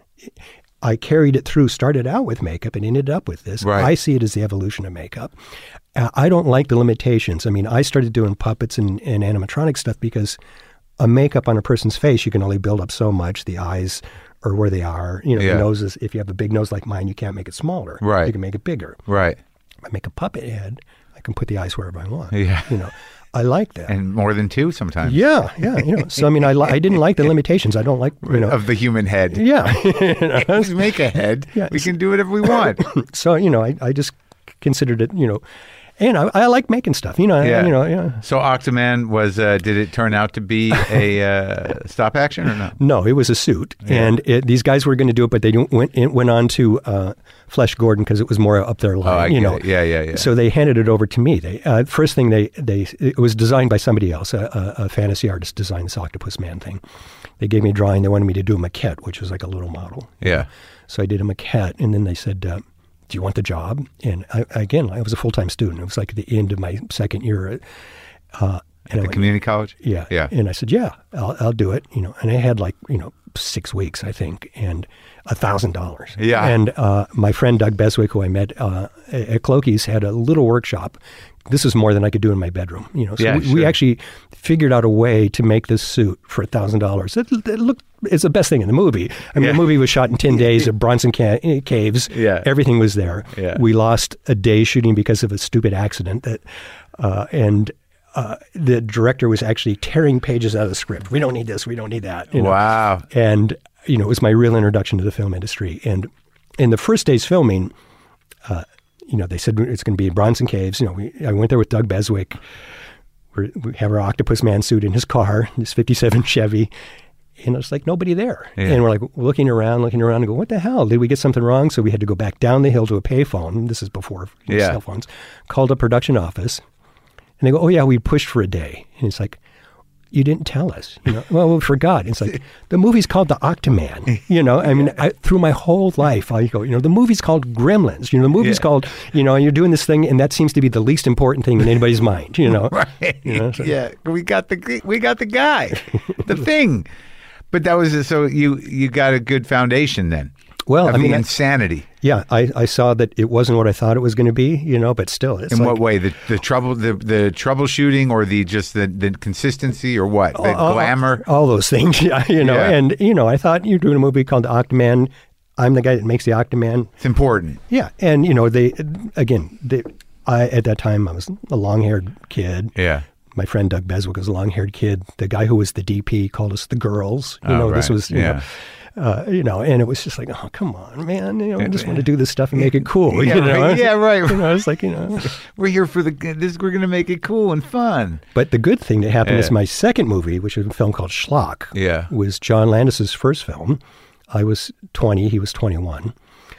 I carried it through, started out with makeup and ended up with this. Right. I see it as the evolution of makeup. Uh, I don't like the limitations. I mean, I started doing puppets and, and animatronic stuff because a makeup on a person's face, you can only build up so much. The eyes are where they are. You know, Yeah. the nose is, if you have a big nose like mine, you can't make it smaller. Right. You can make it bigger. Right. If I make a puppet head, I can put the eyes wherever I want. Yeah. You know, I like that. And more than two sometimes. yeah, yeah. You know, so I mean, I li- I didn't like the limitations. I don't like, you know. Of the human head. Yeah. Let's make a head. Yeah. We can do whatever we want. So, you know, I, I just considered it, you know, and I, I like making stuff, you know, I- Yeah. you know, yeah. So Octoman was, uh, did it turn out to be a uh, stop action or no? No, it was a suit, Yeah. and it, these guys were going to do it, but they didn't, went it went on to uh, Flesh Gordon because it was more up their line, Oh, I you get know. it. Yeah, yeah, yeah. So they handed it over to me. They uh, first thing they they it was designed by somebody else, a, a, a fantasy artist designed this Octopus Man thing. They gave me a drawing. They wanted me to do a maquette, which was like a little model. Yeah. So I did a maquette, and then they said, uh, "Do you want the job?" And I, again, I was a full time student. It was like at the end of my second year. Uh, and I The went, community college? yeah, Yeah. And I said, "Yeah, I'll, I'll do it." You know, and I had like you know six weeks, I think, and a thousand dollars. Yeah. And uh, my friend Doug Beswick, who I met uh, at Clokey's, had a little workshop. This was more than I could do in my bedroom. You know, so Yeah, we, we sure. actually figured out a way to make this suit for a thousand dollars. It it looked. It's the best thing in the movie. I mean, Yeah. the movie was shot in ten days at Bronson ca- Caves. Yeah. Everything was there. Yeah. We lost a day shooting because of a stupid accident that, uh, and uh, the director was actually tearing pages out of the script. We don't need this. We don't need that. you know. Wow. And you know, it was my real introduction to the film industry. And in the first day's filming, uh, you know, they said it's going to be in Bronson Caves. You know, we, I went there with Doug Beswick. We're, we have our Octopus Man suit in his car, his fifty-seven Chevy. And it's like nobody there. Yeah. And we're like looking around, looking around and go, what the hell? Did we get something wrong? So we had to go back down the hill to a payphone. This is before Yeah. cell phones. Called a production office. And they go, oh, yeah, we pushed for a day. And it's like, you didn't tell us. You know, well, we forgot. It's like, the movie's called The Octoman. You know, I mean, I, through my whole life, I go, you know, the movie's called Gremlins. You know, the movie's Yeah. called, you know, and you're doing this thing, and that seems to be the least important thing in anybody's mind, you know. Right. You know, so- Yeah. We got the we got the guy. The thing. But that was so you you got a good foundation then. Well, of I mean, the I- insanity. Yeah, I, I saw that it wasn't what I thought it was going to be, you know, but still. It's In like, what way? The the trouble, the the troubleshooting, or the just the, the consistency, or what? The all- glamour. All those things, yeah, you know. Yeah. And, you know, I thought you're doing a movie called The Octoman. I'm the guy that makes The Octoman. It's important. Yeah. And, you know, they, again, they, I at that time, I was a long-haired kid. Yeah. My friend Doug Beswick was a long-haired kid. The guy who was the D P called us the girls. You Oh, know, this right. was, you Yeah. know. Uh, you know, and it was just like, oh, come on, man. You know, I just want to do this stuff and make it cool. Yeah, you know? right. Yeah, right. You know, it's like, you know. We're here for the this. We're going to make it cool and fun. But the good thing that happened is Yeah. my second movie, which was a film called Schlock, Yeah. was John Landis's first film. I was twenty, he was twenty-one.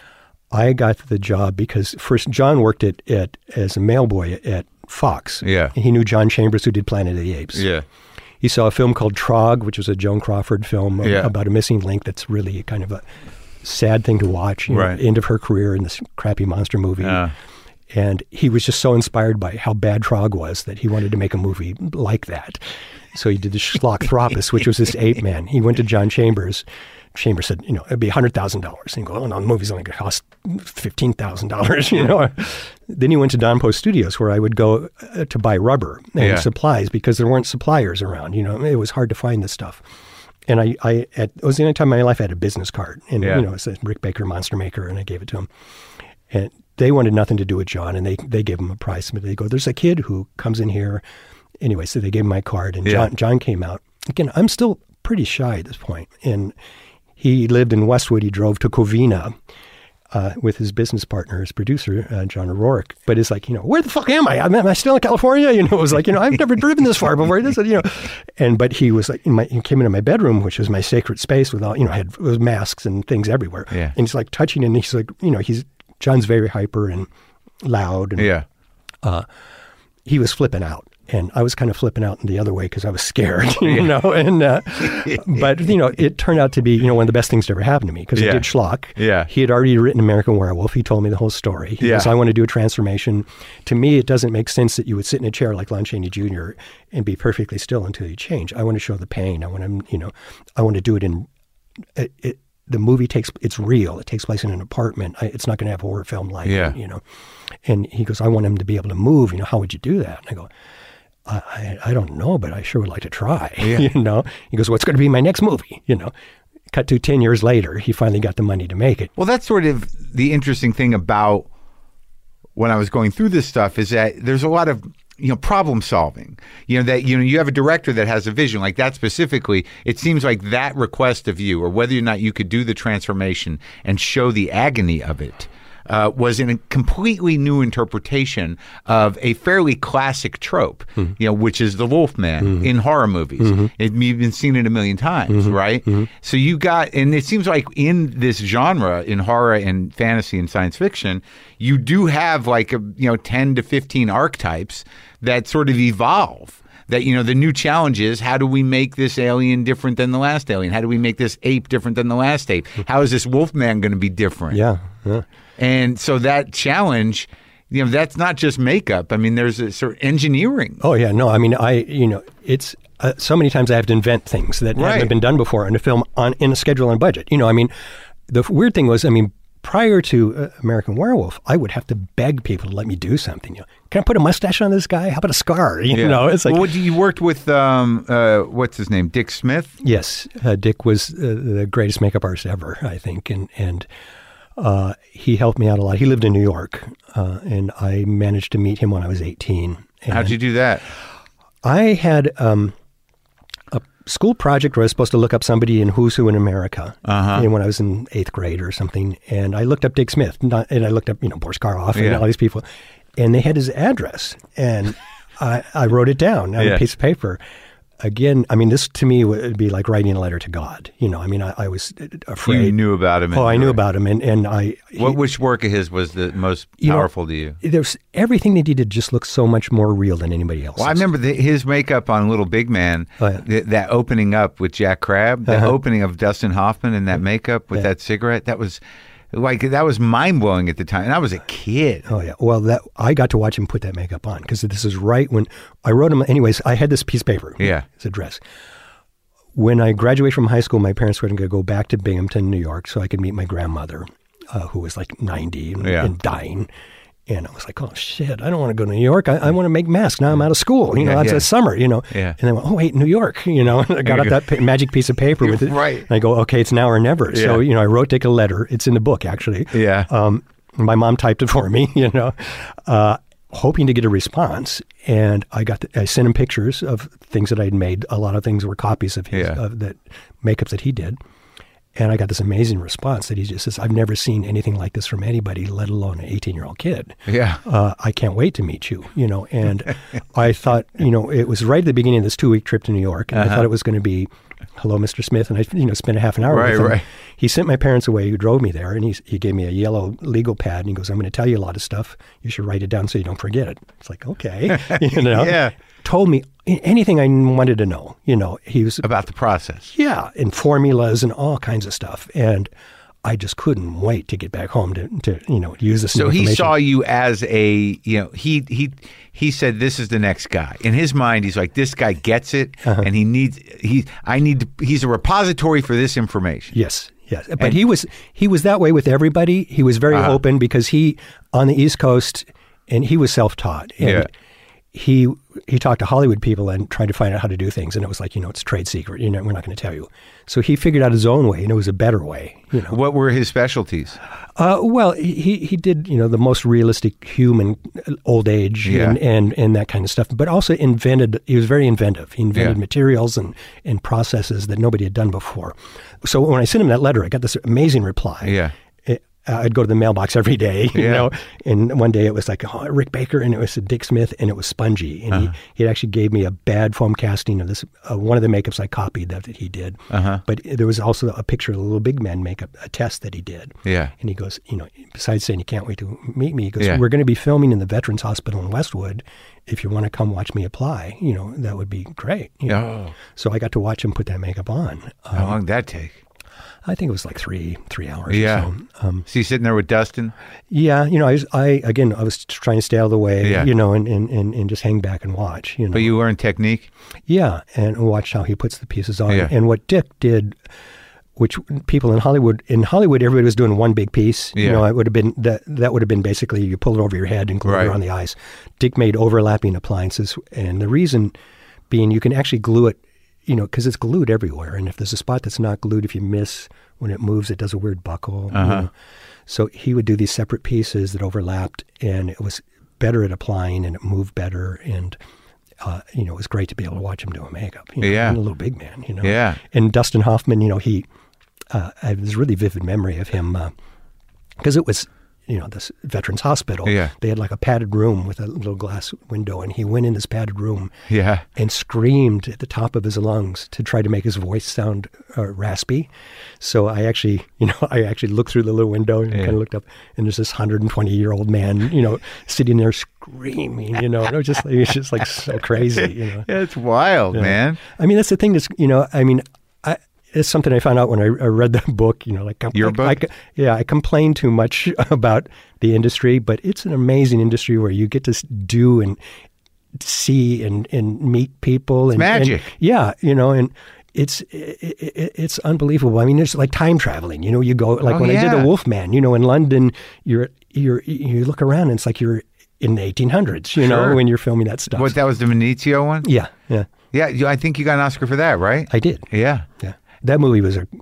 I got the job because first John worked at, at as a mailboy at Fox. Yeah. And he knew John Chambers, who did Planet of the Apes. Yeah. He saw a film called Trog, which was a Joan Crawford film Yeah. about a missing link that's really kind of a sad thing to watch. You know, Right. end of her career in this crappy monster movie. Yeah. And he was just so inspired by how bad Trog was that he wanted to make a movie like that. So he did the Schlockthropus, which was this ape man. He went to John Chambers. Chambers said, you know, it'd be one hundred thousand dollars. And he goes, oh, no, the movie's only going to cost fifteen thousand dollars, you know. Then he went to Don Post Studios, where I would go uh, to buy rubber and Yeah. supplies because there weren't suppliers around. You know, it was hard to find this stuff. And I, I at, it was the only time in my life I had a business card. And, Yeah. you know, it said Rick Baker, Monster Maker, and I gave it to him. And they wanted nothing to do with John, and they, they gave him a price. But they go, there's a kid who comes in here. Anyway, so they gave him my card, and Yeah. John, John came out. Again, I'm still pretty shy at this point. And he lived in Westwood. He drove to Covina uh, with his business partner, his producer, uh, John O'Rourke. But it's like, you know, where the fuck am I? Am I still in California? You know, it was like, you know, I've never driven this far before. This, you know, and but he was like, in my, he came into my bedroom, which was my sacred space, with all, you know, I had it was masks and things everywhere. Yeah. And he's like touching, and he's like, you know, he's John's very hyper and loud, and Yeah. he was flipping out. And I was kind of flipping out in the other way because I was scared, you know. And uh, but you know, it turned out to be, you know, one of the best things to ever happen to me because Yeah. I did Schlock. Yeah. He had already written American Werewolf. He told me the whole story. He Yeah. goes, I want to do a transformation. To me, it doesn't make sense that you would sit in a chair like Lon Chaney Junior and be perfectly still until you change. I want to show the pain. I want to, you know, I want to do it in. It, it, the movie takes, it's real. It takes place in an apartment. I, it's not going to have a horror film like Yeah. it, you know. And he goes, I want him to be able to move. You know, how would you do that? And I go, I, I, I don't know, but I sure would like to try. Yeah. You know, he goes, what's going to be my next movie? You know, cut to ten years later, he finally got the money to make it. Well, that's sort of the interesting thing about when I was going through this stuff is that there's a lot of, you know, problem solving. You know, that, you know, you have a director that has a vision like that specifically. It seems like that request of you, or whether or not you could do the transformation and show the agony of it, Uh, was in a completely new interpretation of a fairly classic trope, Mm-hmm. you know, which is the Wolfman Mm-hmm. in horror movies. Mm-hmm. It, you've been seen it a million times, Mm-hmm. right? Mm-hmm. So you got, and it seems like in this genre, in horror and fantasy and science fiction, you do have like a, you know, ten to fifteen archetypes that sort of evolve. That, you know, the new challenge is, how do we make this alien different than the last alien? How do we make this ape different than the last ape? How is this Wolfman going to be different? Yeah, yeah. And so that challenge, you know, that's not just makeup. I mean, there's a sort of engineering. Oh, yeah. No, I mean, I, you know, it's uh, so many times I have to invent things that Right. haven't been done before in a film on in a schedule and budget. You know, I mean, the weird thing was, I mean, prior to uh, American Werewolf, I would have to beg people to let me do something. You know, can I put a mustache on this guy? How about a scar? You Yeah. know, it's like, well, what, you worked with, um, uh, what's his name, Dick Smith? yes, uh, Dick was uh, the greatest makeup artist ever, I think, and and. Uh, he helped me out a lot. He lived in New York, uh, and I managed to meet him when I was eighteen. And How'd you do that? I had um, a school project where I was supposed to look up somebody in Who's Who in America, Uh-huh. and when I was in eighth grade or something, and I looked up Dick Smith, not, and I looked up, you know, Boris Karloff and Yeah. all these people, and they had his address, and I, I wrote it down on Yeah. a piece of paper. Again, I mean, this to me would be like writing a letter to God. You know, I mean, I, I was afraid. You knew about him. Oh, I and- knew about him, and and I. What, he- which work of his was the most You know, powerful to you? There's everything they did just looked so much more real than anybody else. Well, I remember the, his makeup on Little Big Man, Oh, yeah. th- that opening up with Jack Crabb, the Uh-huh. opening of Dustin Hoffman in that makeup with Yeah. that cigarette. That was like, that was mind blowing at the time. And I was a kid. Oh yeah. Well, that I got to watch him put that makeup on because this is right when I wrote him. Anyways, I had this piece of paper. Yeah. His address. when I graduated from high school, my parents were going to go back to Binghamton, New York, so I could meet my grandmother, uh, who was like ninety and, yeah. and dying. And I was like, oh, shit, I don't want to go to New York. I, I want to make masks. Now I'm out of school. You know, yeah, it's yeah. a summer, you know. Yeah. And I went, oh, wait, New York. You know, and I got out that pa- magic piece of paper with it. Right. And I go, okay, it's now or never. Yeah. So, you know, I wrote Dick a letter. It's in the book, actually. Yeah. Um, my mom typed it for me, you know, uh, hoping to get a response. And I got, the, I sent him pictures of things that I'd made. A lot of things were copies of his, Yeah. of that makeups that he did. And I got this amazing response that he just says, I've never seen anything like this from anybody, let alone an eighteen-year-old kid. Yeah. Uh, I can't wait to meet you, you know. And I thought, you know, it was right at the beginning of this two-week trip to New York. And Uh-huh. I thought it was going to be, hello, Mister Smith. And I, you know, spent a half an hour Right, with him. right. He sent my parents away who drove me there. And he, he gave me a yellow legal pad. And he goes, I'm going to tell you a lot of stuff. You should write it down so you don't forget it. It's like, okay. You know. Yeah. Told me anything I wanted to know. You know, he was About the process. yeah, and formulas and all kinds of stuff. And I just couldn't wait to get back home to, to you know, use this. So new he information. saw you as a, you know, he he he said, this is the next guy. In his mind, he's like, this guy gets it, Uh-huh. and he needs, he, I need, to, he's a repository for this information. Yes, yes. But And- he was he was that way with everybody. He was very Uh-huh. open because he, on the East Coast, and he was self-taught. And Yeah. he he talked to Hollywood people and tried to find out how to do things. And it was like, you know, it's a trade secret. You know, we're not going to tell you. So he figured out his own way, and it was a better way. You know. What were his specialties? Uh, well, he he did, you know, the most realistic human old age Yeah. and, and, and that kind of stuff, but also invented, he was very inventive. He invented Yeah. materials and, and processes that nobody had done before. So when I sent him that letter, I got this amazing reply. Yeah. It, uh, I'd go to the mailbox every day, you Yeah. know, and one day it was like, oh, Rick Baker, and it was Dick Smith, and it was spongy. And Uh-huh. he, he actually gave me a bad foam casting of this, uh, one of the makeups I copied that, that he did. Uh-huh. But there was also a picture of the Little Big Man makeup, a test that he did. Yeah. And he goes, you know, besides saying you can't wait to meet me, he goes, Yeah. we're going to be filming in the Veterans Hospital in Westwood. If you want to come watch me apply, you know, that would be great. you know. Oh. So I got to watch him put that makeup on. How Um, long did that take? I think it was like three, three hours Yeah. or so. Um, So you sitting there with Dustin? yeah, you know, I, was, I again, I was trying to stay out of the way, Yeah. you know, and, and, and, and just hang back and watch, you know. But you learned technique? Yeah, and watch how he puts the pieces on. Yeah. And what Dick did, which people in Hollywood, in Hollywood, everybody was doing one big piece. Yeah. You know, it would have been that that would have been basically you pull it over your head and glue Right. it around the eyes. Dick made overlapping appliances, and the reason being you can actually glue it, you know, because it's glued everywhere. And if there's a spot that's not glued, if you miss when it moves, it does a weird buckle. you Uh-huh. know. So he would do these separate pieces that overlapped, and it was better at applying, and it moved better, and uh, you know, it was great to be able to watch him do a makeup. You know, Yeah. and a little big man, you know. Yeah. And Dustin Hoffman, you know, he, uh, I have this really vivid memory of him because it was, you know, this Veterans Hospital. Yeah. They had like a padded room with a little glass window, and he went in this padded room Yeah. and screamed at the top of his lungs to try to make his voice sound uh, raspy. So I actually, you know, I actually looked through the little window and Yeah. kind of looked up, and there's this one hundred twenty year old man, you know, sitting there screaming, you know, and it was just, it was just like so crazy, you know. Yeah, it's wild, Yeah. man. I mean, that's the thing that's, you know, I mean, I, it's something I found out when I, I read the book, you know, like, Your I, book? I, yeah, I complain too much about the industry, but it's an amazing industry where you get to s- do and see and, and meet people. And, magic. and- yeah, you know, and it's it, it, it's unbelievable. I mean, it's like time traveling. You know, you go like Oh, when I did yeah. The Wolfman. You know, in London, you're you're you look around and it's like you're in the eighteen hundreds. You know, Sure. when you're filming that stuff. What, that was the Venezio one? yeah, yeah, Yeah, you, I think you got an Oscar for that, right? I did. Yeah. Yeah, that movie was a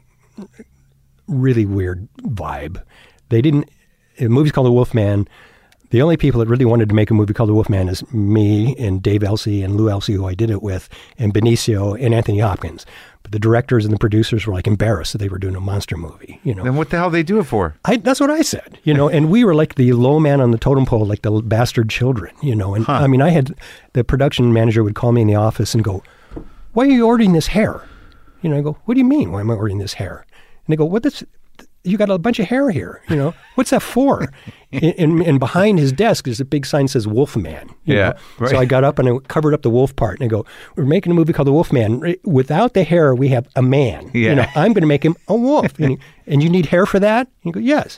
really weird vibe. They didn't. The movie's called The Wolfman. The only people that really wanted to make a movie called The Wolfman is me and Dave Elsey and Lou Elsey, who I did it with, and Benicio and Anthony Hopkins. But the directors and the producers were like embarrassed that they were doing a monster movie. You know, Then what the hell they do it for? I, that's what I said, you know, and we were like the low man on the totem pole, like the bastard children, you know. And Huh. I mean, I had the production manager would call me in the office and go, "Why are you ordering this hair?" You know, I go, "What do you mean? Why am I ordering this hair?" And they go, "What this? You got a bunch of hair here. You know, what's that for?" and, and, and behind his desk is a big sign that says Wolfman. you Yeah, know? right. So I got up and I covered up the wolf part, and I go, "We're making a movie called The Wolfman. Without the hair, we have a man. Yeah. You know, I'm going to make him a wolf. and, he- and you need hair for that?" And you go, "Yes."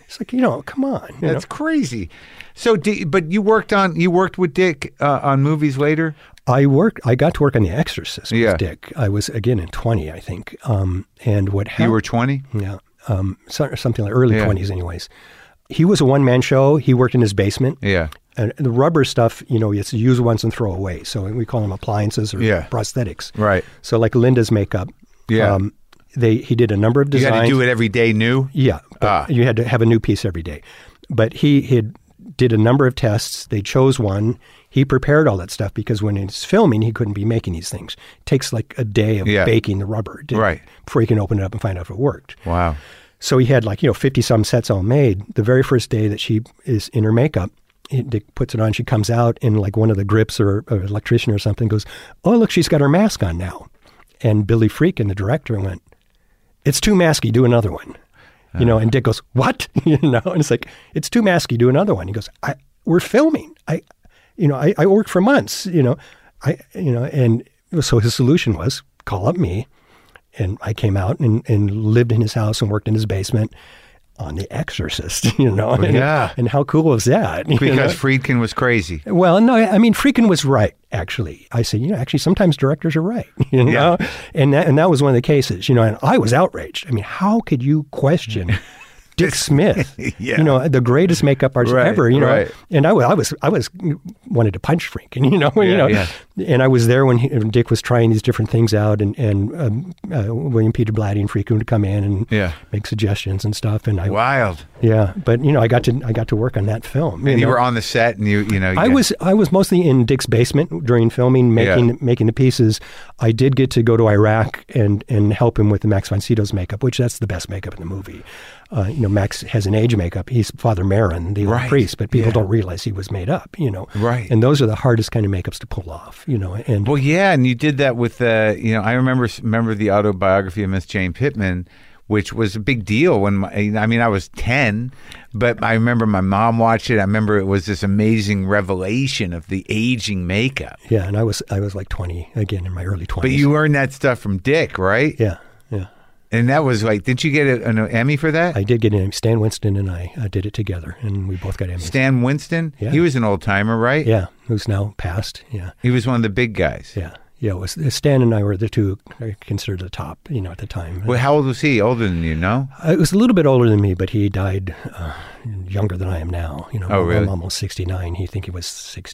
It's like, you know, come on. You That's know? crazy. So, did, but you worked on you worked with Dick uh, on movies later. I worked. I got to work on The Exorcist with Yeah. Dick. I was again in twenty, I think. Um, and what happened? You were twenty. Yeah, um, so, something like early Yeah. twenties, anyways. He was a one man show. He worked in his basement. Yeah. And the rubber stuff, you know, it's use once and throw away. So we call them appliances or Yeah. prosthetics. Right. So like Linda's makeup. Yeah. Um, they he did a number of You designs. had to do it every day new? Yeah. But Ah. you had to have a new piece every day. But he had did a number of tests. They chose one. He prepared all that stuff because when he's filming, he couldn't be making these things. It takes like a day of Yeah. baking the rubber to, Right. before he can open it up and find out if it worked. Wow. So he had like, you know, fifty-some sets all made. The very first day that she is in her makeup, he Dick puts it on. She comes out and like one of the grips or, or electrician or something goes, oh, look, she's got her mask on now. And Billy Friedkin, the director, went, it's too masky, do another one. You know, and Dick goes, what? You know, and it's like, it's too masky, do another one. He goes, I, we're filming. I, you know, I, I worked for months, you know, I, you know, and so his solution was call up me. And I came out and, and lived in his house and worked in his basement on The Exorcist, you know. And, Yeah. and how cool was that? you Because know? Friedkin was crazy. Well, no, I mean, Friedkin was right, actually. I said, you know, actually, sometimes directors are right, you know? Yeah. And that, and that was one of the cases, you know, and I was outraged. I mean, how could you question Dick Smith, Yeah. you know, the greatest makeup artist Right, ever, you know? right. And I was, I was, I was wanted to punch Friedkin, you know, you Yeah, know? yeah. And I was there when, he, when Dick was trying these different things out, and, and um, uh, William Peter Blatty and Friedkin would come in and Yeah. make suggestions and stuff. And I, Wild. yeah, but, you know, I got to, I got to work on that film. And you know? were on the set, and you, you know. You I got- was I was mostly in Dick's basement during filming, making Yeah. making the pieces. I did get to go to Iraq and and help him with the Max von Sydow's makeup, which that's the best makeup in the movie. Uh, you know, Max has an age makeup. He's Father Marin, the old Right. priest, but people Yeah. don't realize he was made up. You know, Right. And those are the hardest kind of makeups to pull off. You know, and Well, yeah, and you did that with, uh, you know, I remember remember the autobiography of Miss Jane Pittman, which was a big deal when, my, I mean, I was ten, but I remember my mom watched it. I remember it was this amazing revelation of the aging makeup. yeah, and I was I was like twenty again in my early twenties. But you learned that stuff from Dick, right? yeah, yeah. And that was like, didn't you get a, an Emmy for that? I did get an Stan Winston and I uh, did it together, and we both got Emmys. Stan Winston? Yeah. He was an old timer, right? Yeah, who's now passed. Yeah. He was one of the big guys. Yeah, yeah. It was Stan and I were the two I considered the top, you know, at the time. Well, how old was he? Older than you, no? Uh, it was a little bit older than me, but he died uh, younger than I am now. You know, Oh, really? I'm almost sixty-nine. He think he was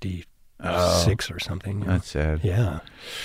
sixty-six or something. you know. That's sad. Yeah,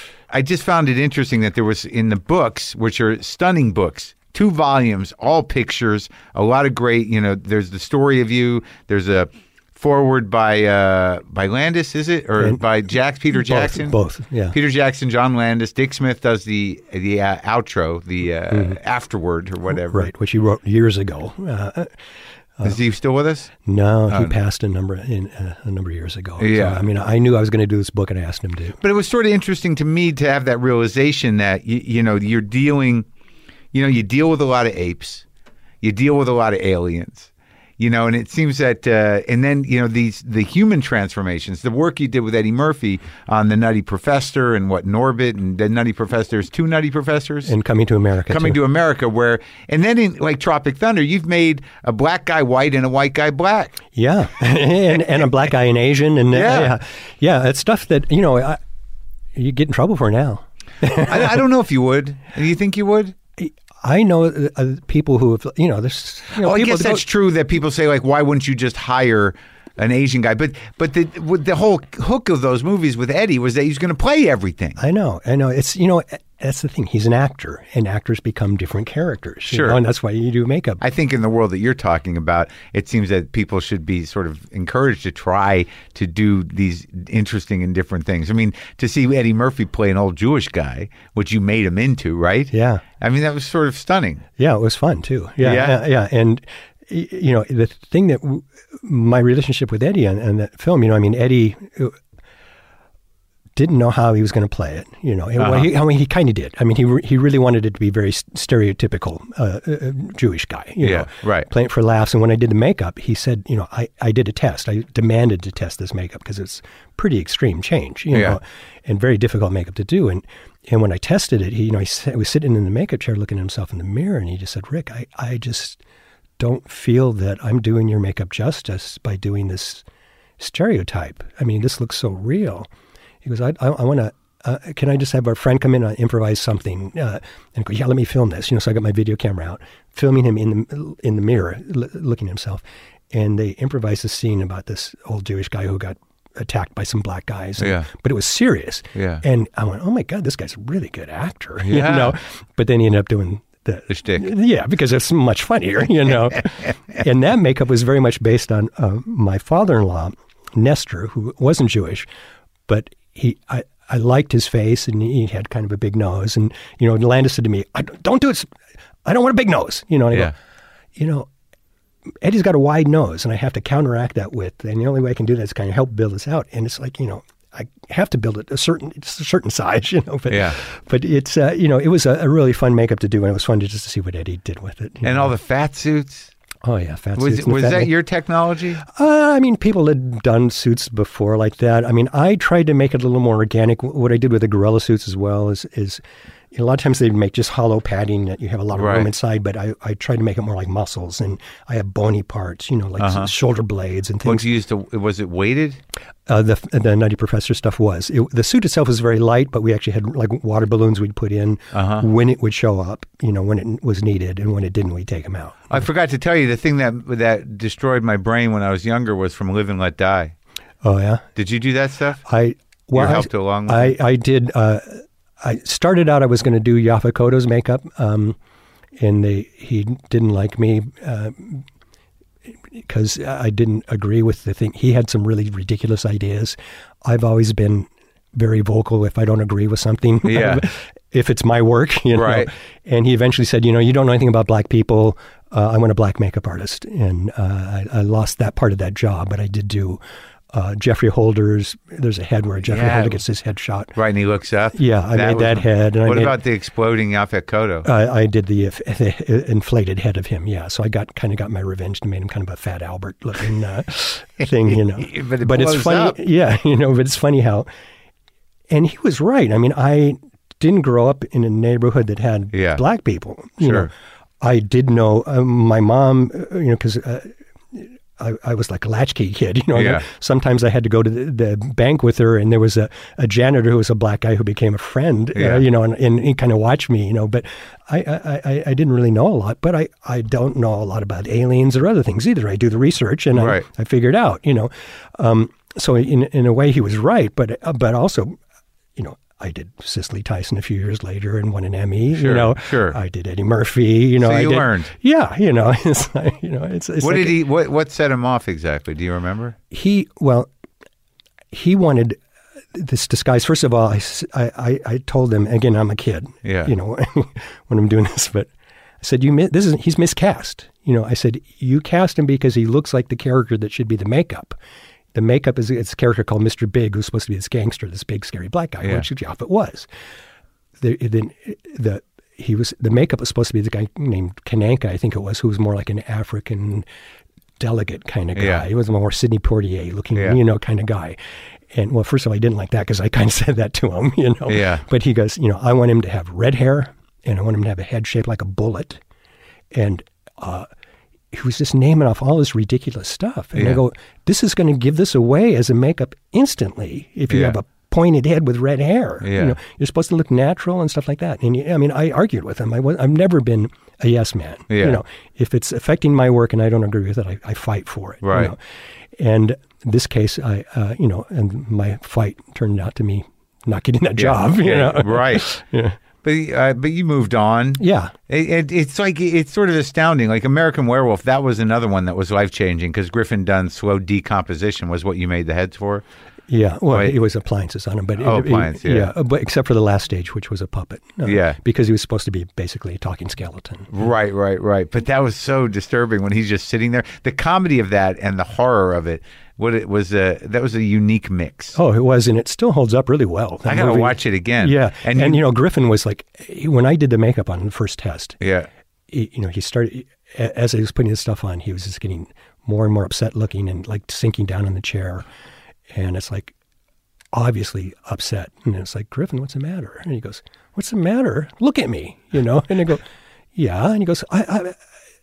I just found it interesting that there was in the books, which are stunning books, two volumes, all pictures, a lot of great, you know, there's the story of you, there's a foreword by uh, by Landis, is it? Or And- by Jack, Peter Jackson? both, both, yeah. Peter Jackson, John Landis, Dick Smith does the the uh, outro, the uh, afterword or whatever. Mm-hmm. Right, which he wrote years ago. Uh, Is he still with us? no, he passed a number in uh, a number of years ago. So, Yeah. I mean, I knew I was going to do this book, and I asked him to. But it was sort of interesting to me to have that realization that, you, you know, you're dealing, you know, you deal with a lot of apes, you deal with a lot of aliens, you know, and it seems that, uh, and then, you know, these, the human transformations, the work you did with Eddie Murphy on The Nutty Professor and what, Norbit and The Nutty Professor, there's two Nutty Professors? And Coming to America. Coming too. to America, where, and then in like Tropic Thunder, you've made a black guy white and a white guy black. Yeah, and and a black guy and Asian, and uh, Yeah. yeah, yeah, it's stuff that you know I, you get in trouble for now. I, I don't know if you would. Do you think you would? I know uh, uh, people who have, you know, there's. You know, Oh, I people guess that go- that's true that people say, like, why wouldn't you just hire an Asian guy? But but the with the whole hook of those movies with Eddie was that he's going to play everything. I know, I know. It's you know, that's the thing. He's an actor, and actors become different characters. you Sure. know, and that's why you do makeup. I think in the world that you're talking about, it seems that people should be sort of encouraged to try to do these interesting and different things. I mean, to see Eddie Murphy play an old Jewish guy, which you made him into, right? Yeah. I mean, that was sort of stunning. Yeah, it was fun too. Yeah, Yeah? yeah, yeah. And y- you know, the thing that w- my relationship with Eddie and, and that film, you know, I mean, Eddie uh, didn't know how he was going to play it. You know, Uh-huh. well, he, I mean, he kind of did. I mean, he re- he really wanted it to be very s- stereotypical uh, uh, Jewish guy. You Yeah, know, right. Playing it for laughs. And when I did the makeup, he said, you know, I, I did a test. I demanded to test this makeup because it's pretty extreme change. You Yeah. know, and very difficult makeup to do. And and when I tested it, he, you know, he sa- was sitting in the makeup chair looking at himself in the mirror, and he just said, "Rick, I, I just don't feel that I'm doing your makeup justice by doing this stereotype. I mean, this looks so real. He goes, I, I, I want to, uh, can I just have our friend come in and improvise something? Uh, and go, yeah, let me film this. You know, so I got my video camera out, filming him in the in the mirror, l- looking at himself. And they improvised a scene about this old Jewish guy who got attacked by some black guys. And, yeah. But it was serious. Yeah. And I went, oh my God, this guy's a really good actor. Yeah. You know? But then he ended up doing the, the shtick. Yeah, because it's much funnier, you know. And that makeup was very much based on uh, my father-in-law, Nestor, who wasn't Jewish, but he, I, I liked his face, and he had kind of a big nose. And, you know, Landis said to me, I don't, don't do it. I don't want a big nose. You know, and I yeah. go, you know, Eddie's got a wide nose, and I have to counteract that with, and the only way I can do that is kind of help build this out. And it's like, you know, I have to build it a certain, it's a certain size, you know. But, yeah. but it's, uh, you know, it was a, a really fun makeup to do, and it was fun to just to see what Eddie did with it. And know. all the fat suits. Oh yeah, fat was, suits. Was fat that make- your technology? Uh, I mean, people had done suits before like that. I mean, I tried to make it a little more organic. What I did with the gorilla suits as well is, is you know, a lot of times they'd make just hollow padding that you have a lot of right. room inside, but I, I tried to make it more like muscles, and I have bony parts, you know, like uh-huh. shoulder blades and things. What you used to, was it weighted? Uh, the the Nutty Professor stuff was. It, the suit itself was very light, but we actually had like water balloons we'd put in uh-huh. when it would show up, you know, when it was needed, and when it didn't, we'd take them out. I forgot to tell you, the thing that that destroyed my brain when I was younger was from Live and Let Die. Oh, yeah? Did you do that stuff? I well, you helped I, along with I, it? I did. Uh, I started out, I was going to do Yaphet Kotto's makeup, um, and they, he didn't like me uh, because I didn't agree with the thing. He had some really ridiculous ideas. I've always been very vocal if I don't agree with something. Yeah. If it's my work, you know. Right. And he eventually said, you know, you don't know anything about black people. Uh, I want a black makeup artist. And uh, I, I lost that part of that job, but I did do uh, Jeffrey Holder's. There's a head where Jeffrey Yeah. Holder gets his head shot. Right, and he looks up? Yeah, I made was- that head. And What I made, about the exploding Yaphet Kotto? I, I did the, uh, the inflated head of him, yeah. So I got kind of got my revenge and made him kind of a Fat Albert looking uh, thing, you know. But it but it's blows funny, up. yeah, you know. But it's funny how, and he was right. I mean, I didn't grow up in a neighborhood that had Yeah. black people. You Sure. know, I did know um, my mom, uh, you know, because. Uh, I, I was like a latchkey kid, you know. Yeah. Sometimes I had to go to the, the bank with her, and there was a, a janitor who was a black guy who became a friend, Yeah. uh, you know, and, and he kind of watched me, you know. But I, I, I, I didn't really know a lot, but I, I don't know a lot about aliens or other things either. I do the research, and Right. I, I figured out, you know. Um, so in in a way, he was right, but uh, but also, you know, I did Cicely Tyson a few years later and won an Emmy. Sure, you know, sure. I did Eddie Murphy. You know, So I you did, learned. Yeah, you know, it's like, you know, it's, it's What like did he? What what set him off exactly? Do you remember? he well, he wanted this disguise. First of all, I, s- I- I- I told him again. I'm a kid. Yeah. You know, when I'm doing this, but I said, "You mi- this is he's miscast." You know, I said, "You cast him because he looks like the character that should be the makeup." The makeup is it's a character called Mister Big, who's supposed to be this gangster, this big scary black guy, Yeah. which Yaphet was. The, then the he was the makeup was supposed to be the guy named Kananka, I think it was, who was more like an African delegate kind of guy. Yeah. He was a more Sidney Poitier looking, Yeah. you know, kind of guy. And well, first of all, I didn't like that because I kind of said that to him, you know. Yeah. But he goes, you know, I want him to have red hair, and I want him to have a head shaped like a bullet, and uh, he was just naming off all this ridiculous stuff. And Yeah. I go, this is going to give this away as a makeup instantly if you Yeah. have a pointed head with red hair. Yeah. You know, you're supposed to look natural and stuff like that. And I mean, I argued with him. I was, I've never been a yes man. Yeah. You know, if it's affecting my work and I don't agree with it, I, I fight for it. Right. You know? And this case, I, uh, you know, and my fight turned out to me not getting that job. You Yeah, know, right. Yeah. But uh, but you moved on. Yeah. It, it, it's like it's sort of astounding. Like American Werewolf, that was another one that was life changing because Griffin Dunn's slow decomposition was what you made the heads for. Yeah, well, Wait. it was appliances on him, but Oh, it, it- appliance, yeah. but except for the last stage, which was a puppet. uh, Yeah. because he was supposed to be basically a talking skeleton. Right, right, right. But that was so disturbing when he's just sitting there. The comedy of that and the horror of it, what it was a that was a unique mix. Oh, it was, and it still holds up really well. That I gotta movie- watch it again. Yeah, and, and, you, you know, Griffin was like, he- when I did the makeup on the first test, yeah, he, you know, he started a- as I was putting his stuff on, he was just getting more and more upset looking and like sinking down in the chair, and it's like obviously upset, and it's like, Griffin, what's the matter? And he goes, what's the matter? Look at me, you know. And I go, yeah. And he goes, I, I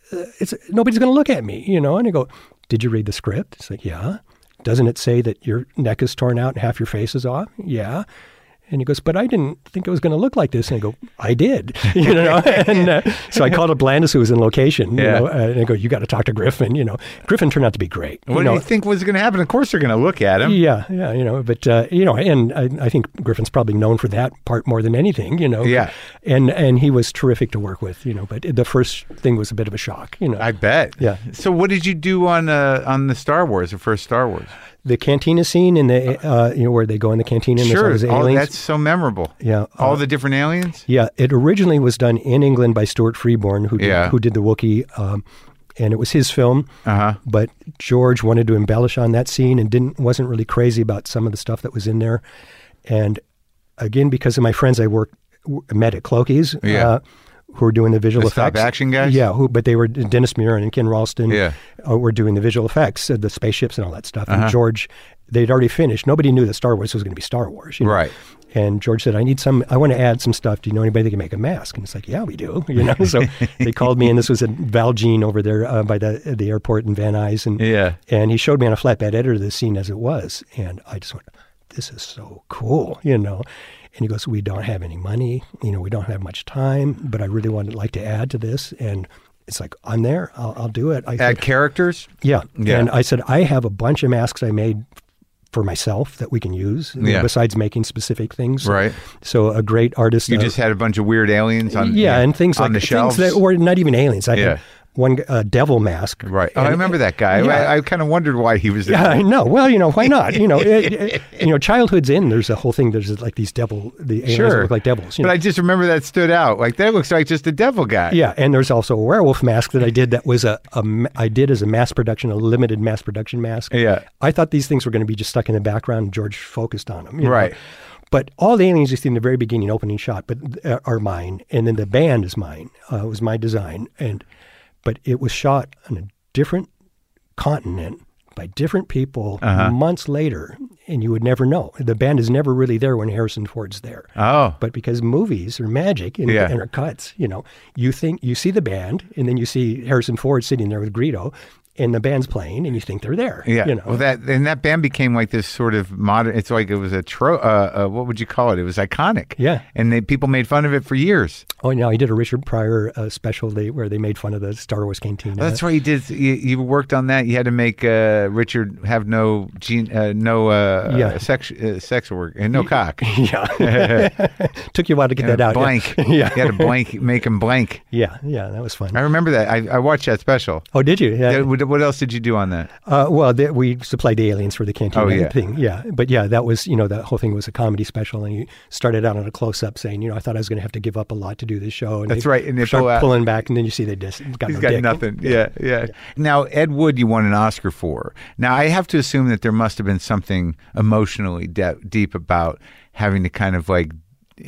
uh, it's nobody's going to look at me, you know. And I go, did you read the script? It's like, yeah. Doesn't it say that your neck is torn out and half your face is off? Yeah. And he goes, but I didn't think it was going to look like this. And I go, I did, you know. And uh, so I called up Blandis, who was in location, you Yeah. know, uh, and I go, you got to talk to Griffin, you know. Griffin turned out to be great. What you do know. you think was going to happen? Of course they're going to look at him. Yeah, yeah, you know, but, uh, you know, and I, I think Griffin's probably known for that part more than anything, you know. Yeah. And and he was terrific to work with, you know, but the first thing was a bit of a shock, you know. I bet. Yeah. So what did you do on uh, on the Star Wars, the first Star Wars? The cantina scene in the, uh, you know, where they go in the cantina and Sure. there's all Oh, those aliens. that's so memorable. Yeah. All uh, the different aliens? Yeah, it originally was done in England by Stuart Freeborn, who did, Yeah. who did the Wookiee, um, and it was his film. Uh-huh. But George wanted to embellish on that scene and didn't wasn't really crazy about some of the stuff that was in there. And again, because of my friends I worked met at Clokey's, Yeah. uh, who were doing the visual The effects. stop-action guys? Yeah, who, but they were Dennis Muren and Ken Ralston. Yeah. uh, were doing the visual effects, uh, the spaceships and all that stuff. Uh-huh. And George, they'd already finished. Nobody knew that Star Wars was going to be Star Wars. You know? Right. And George said, I need some, I want to add some stuff. Do you know anybody that can make a mask? And it's like, yeah, we do. You know, so they called me, and this was at Valjean over there uh, by the the airport in Van Nuys. And, Yeah. and he showed me on a flatbed editor the scene as it was. And I just went, this is so cool, you know. And he goes, we don't have any money. You know, we don't have much time, but I really would like to add to this. And it's like, I'm there. I'll, I'll do it. I Add said, characters? yeah. Yeah. And I said, I have a bunch of masks I made for myself that we can use, you know, Yeah. besides making specific things. Right. So a great artist. You uh, just had a bunch of weird aliens on yeah, and things on like the shelves? things that were not even aliens. I Yeah. had one uh, devil mask. Right. Oh, And- I remember that guy. Yeah. I, I kind of wondered why he was there. Yeah, I know. Well, you know, why not? You know, it, it, you know, childhood's in. There's a whole thing. There's like these devil, the aliens that Sure. look like devils. You But know? I just remember that stood out. Like, that looks like just a devil guy. Yeah, and there's also a werewolf mask that I did. That was a, a ma- I did as a mass production, a limited mass production mask. Yeah. I thought these things were going to be just stuck in the background. And George focused on them. you know. Right. But all the aliens you see in the very beginning, opening shot, but uh, are mine, and then the band is mine. Uh, it was my design, and but it was shot on a different continent by different people Uh-huh. months later, and you would never know. The band is never really there when Harrison Ford's there. Oh. But because movies are magic and, Yeah. and are cuts, you know, you think you see the band, and then you see Harrison Ford sitting there with Greedo, and the band's playing, and you think they're there. Yeah. You know. Well, that and that band became like this sort of modern. It's like it was a tro. Uh, uh, what would you call it? It was iconic. Yeah. And they, people made fun of it for years. Oh, no, he did a Richard Pryor uh, special they, where they made fun of the Star Wars Cantina. Oh, that's right. You did. You, you worked on that. You had to make uh, Richard have no gene, uh, no uh, Yeah. sex, uh, sex work, and no cock. Yeah. Took you a while to get that out. yeah. Blank. Yeah. You had to blank, make him blank. Yeah, yeah, that was fun. I remember that. I, I watched that special. Oh, did you? Yeah. Yeah, What, what else did you do on that? Uh, well, the, we supplied the aliens for the cantina Oh, yeah. thing. Yeah, but yeah, that was, you know, the whole thing was a comedy special, and you started out on a close-up saying, you know, I thought I was going to have to give up a lot to do this show. And That's they right, and they start pull out- pulling back, and then you see they just got He's no got dick. nothing. Yeah, yeah, Now, Ed Wood, you won an Oscar for. Now, I have to assume that there must have been something emotionally de- deep about having to kind of like.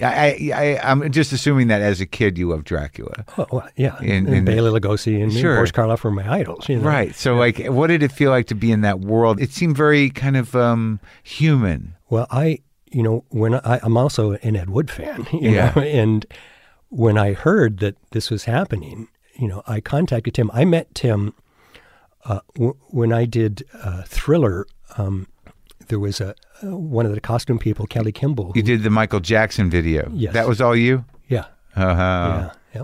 I, I, I'm just assuming that as a kid you loved Dracula. Oh, well, yeah, In- and, in- Bela Lugosi and, Sure. and Boris Karloff were my idols. You know? Right. So, like, what did it feel like to be in that world? It seemed very kind of um, human. Well, I, you know, when I, I'm also an Ed Wood fan, you Yeah. know, and when I heard that this was happening, you know, I contacted Tim. I met Tim uh, w- when I did uh, Thriller. Um, there was a uh, one of the costume people, Kelly Kimball. You who- did the Michael Jackson video. Yes. That was all you? Yeah. Uh-huh. Yeah. Yep.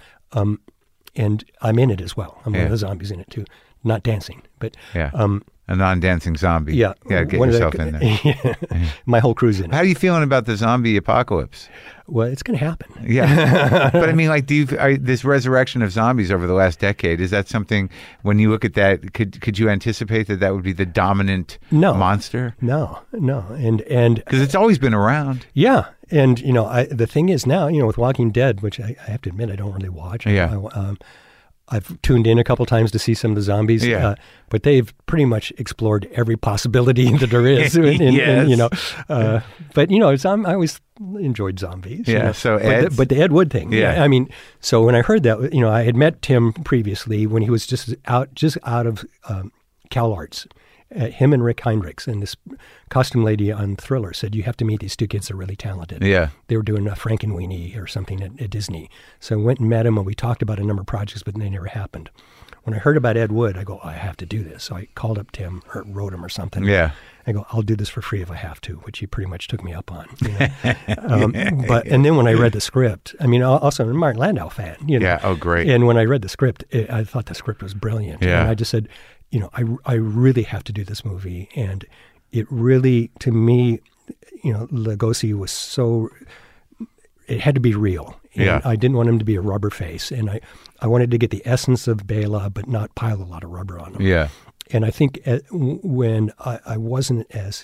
Um, and I'm in it as well. I'm one Yeah. of the zombies in it too. Not dancing, but Yeah. um, A non-dancing zombie. yeah. Yeah, get one of the- yourself in there. My whole crew's in it. How are you feeling about the zombie apocalypse? Well, it's going to happen. Yeah, but I mean, like, do you are, this resurrection of zombies over the last decade? Is that something? When you look at that, could could you anticipate that that would be the dominant No. monster? No, no, and and Because it's always been around. yeah, and you know, I, the thing is now, you know, with Walking Dead, which I, I have to admit I don't really watch. Yeah. I, um, I've tuned in a couple times to see some of the zombies, Yeah. uh, but they've pretty much explored every possibility that there is. in, in- in, Yes. you know, uh, but you know, it's, I'm, I always enjoyed zombies. you Yeah, know. so but the, Ed's- but the Ed Wood thing, Yeah. I mean, so when I heard that, you know, I had met Tim previously when he was just out, just out of um, Cal Arts. Uh, him and Rick Heinrichs and this costume lady on Thriller said, you have to meet these two kids. They're really talented. Yeah. They were doing a Frankenweenie or something at, at Disney. So I went and met them, and we talked about a number of projects, but they never happened. When I heard about Ed Wood, I go, I have to do this. So I called up Tim or wrote him or something. Yeah. I go, I'll do this for free if I have to, which he pretty much took me up on. You know? um, but and then when I read the script, I mean, also I'm a Martin Landau fan. You know? Yeah. Oh, great. And when I read the script, it, I thought the script was brilliant. Yeah. And I just said, you know, I, I really have to do this movie. And it really, to me, you know, Lugosi was so, it had to be real. And yeah. I didn't want him to be a rubber face. And I, I wanted to get the essence of Bela, but not pile a lot of rubber on him. Yeah. And I think at, when I, I wasn't as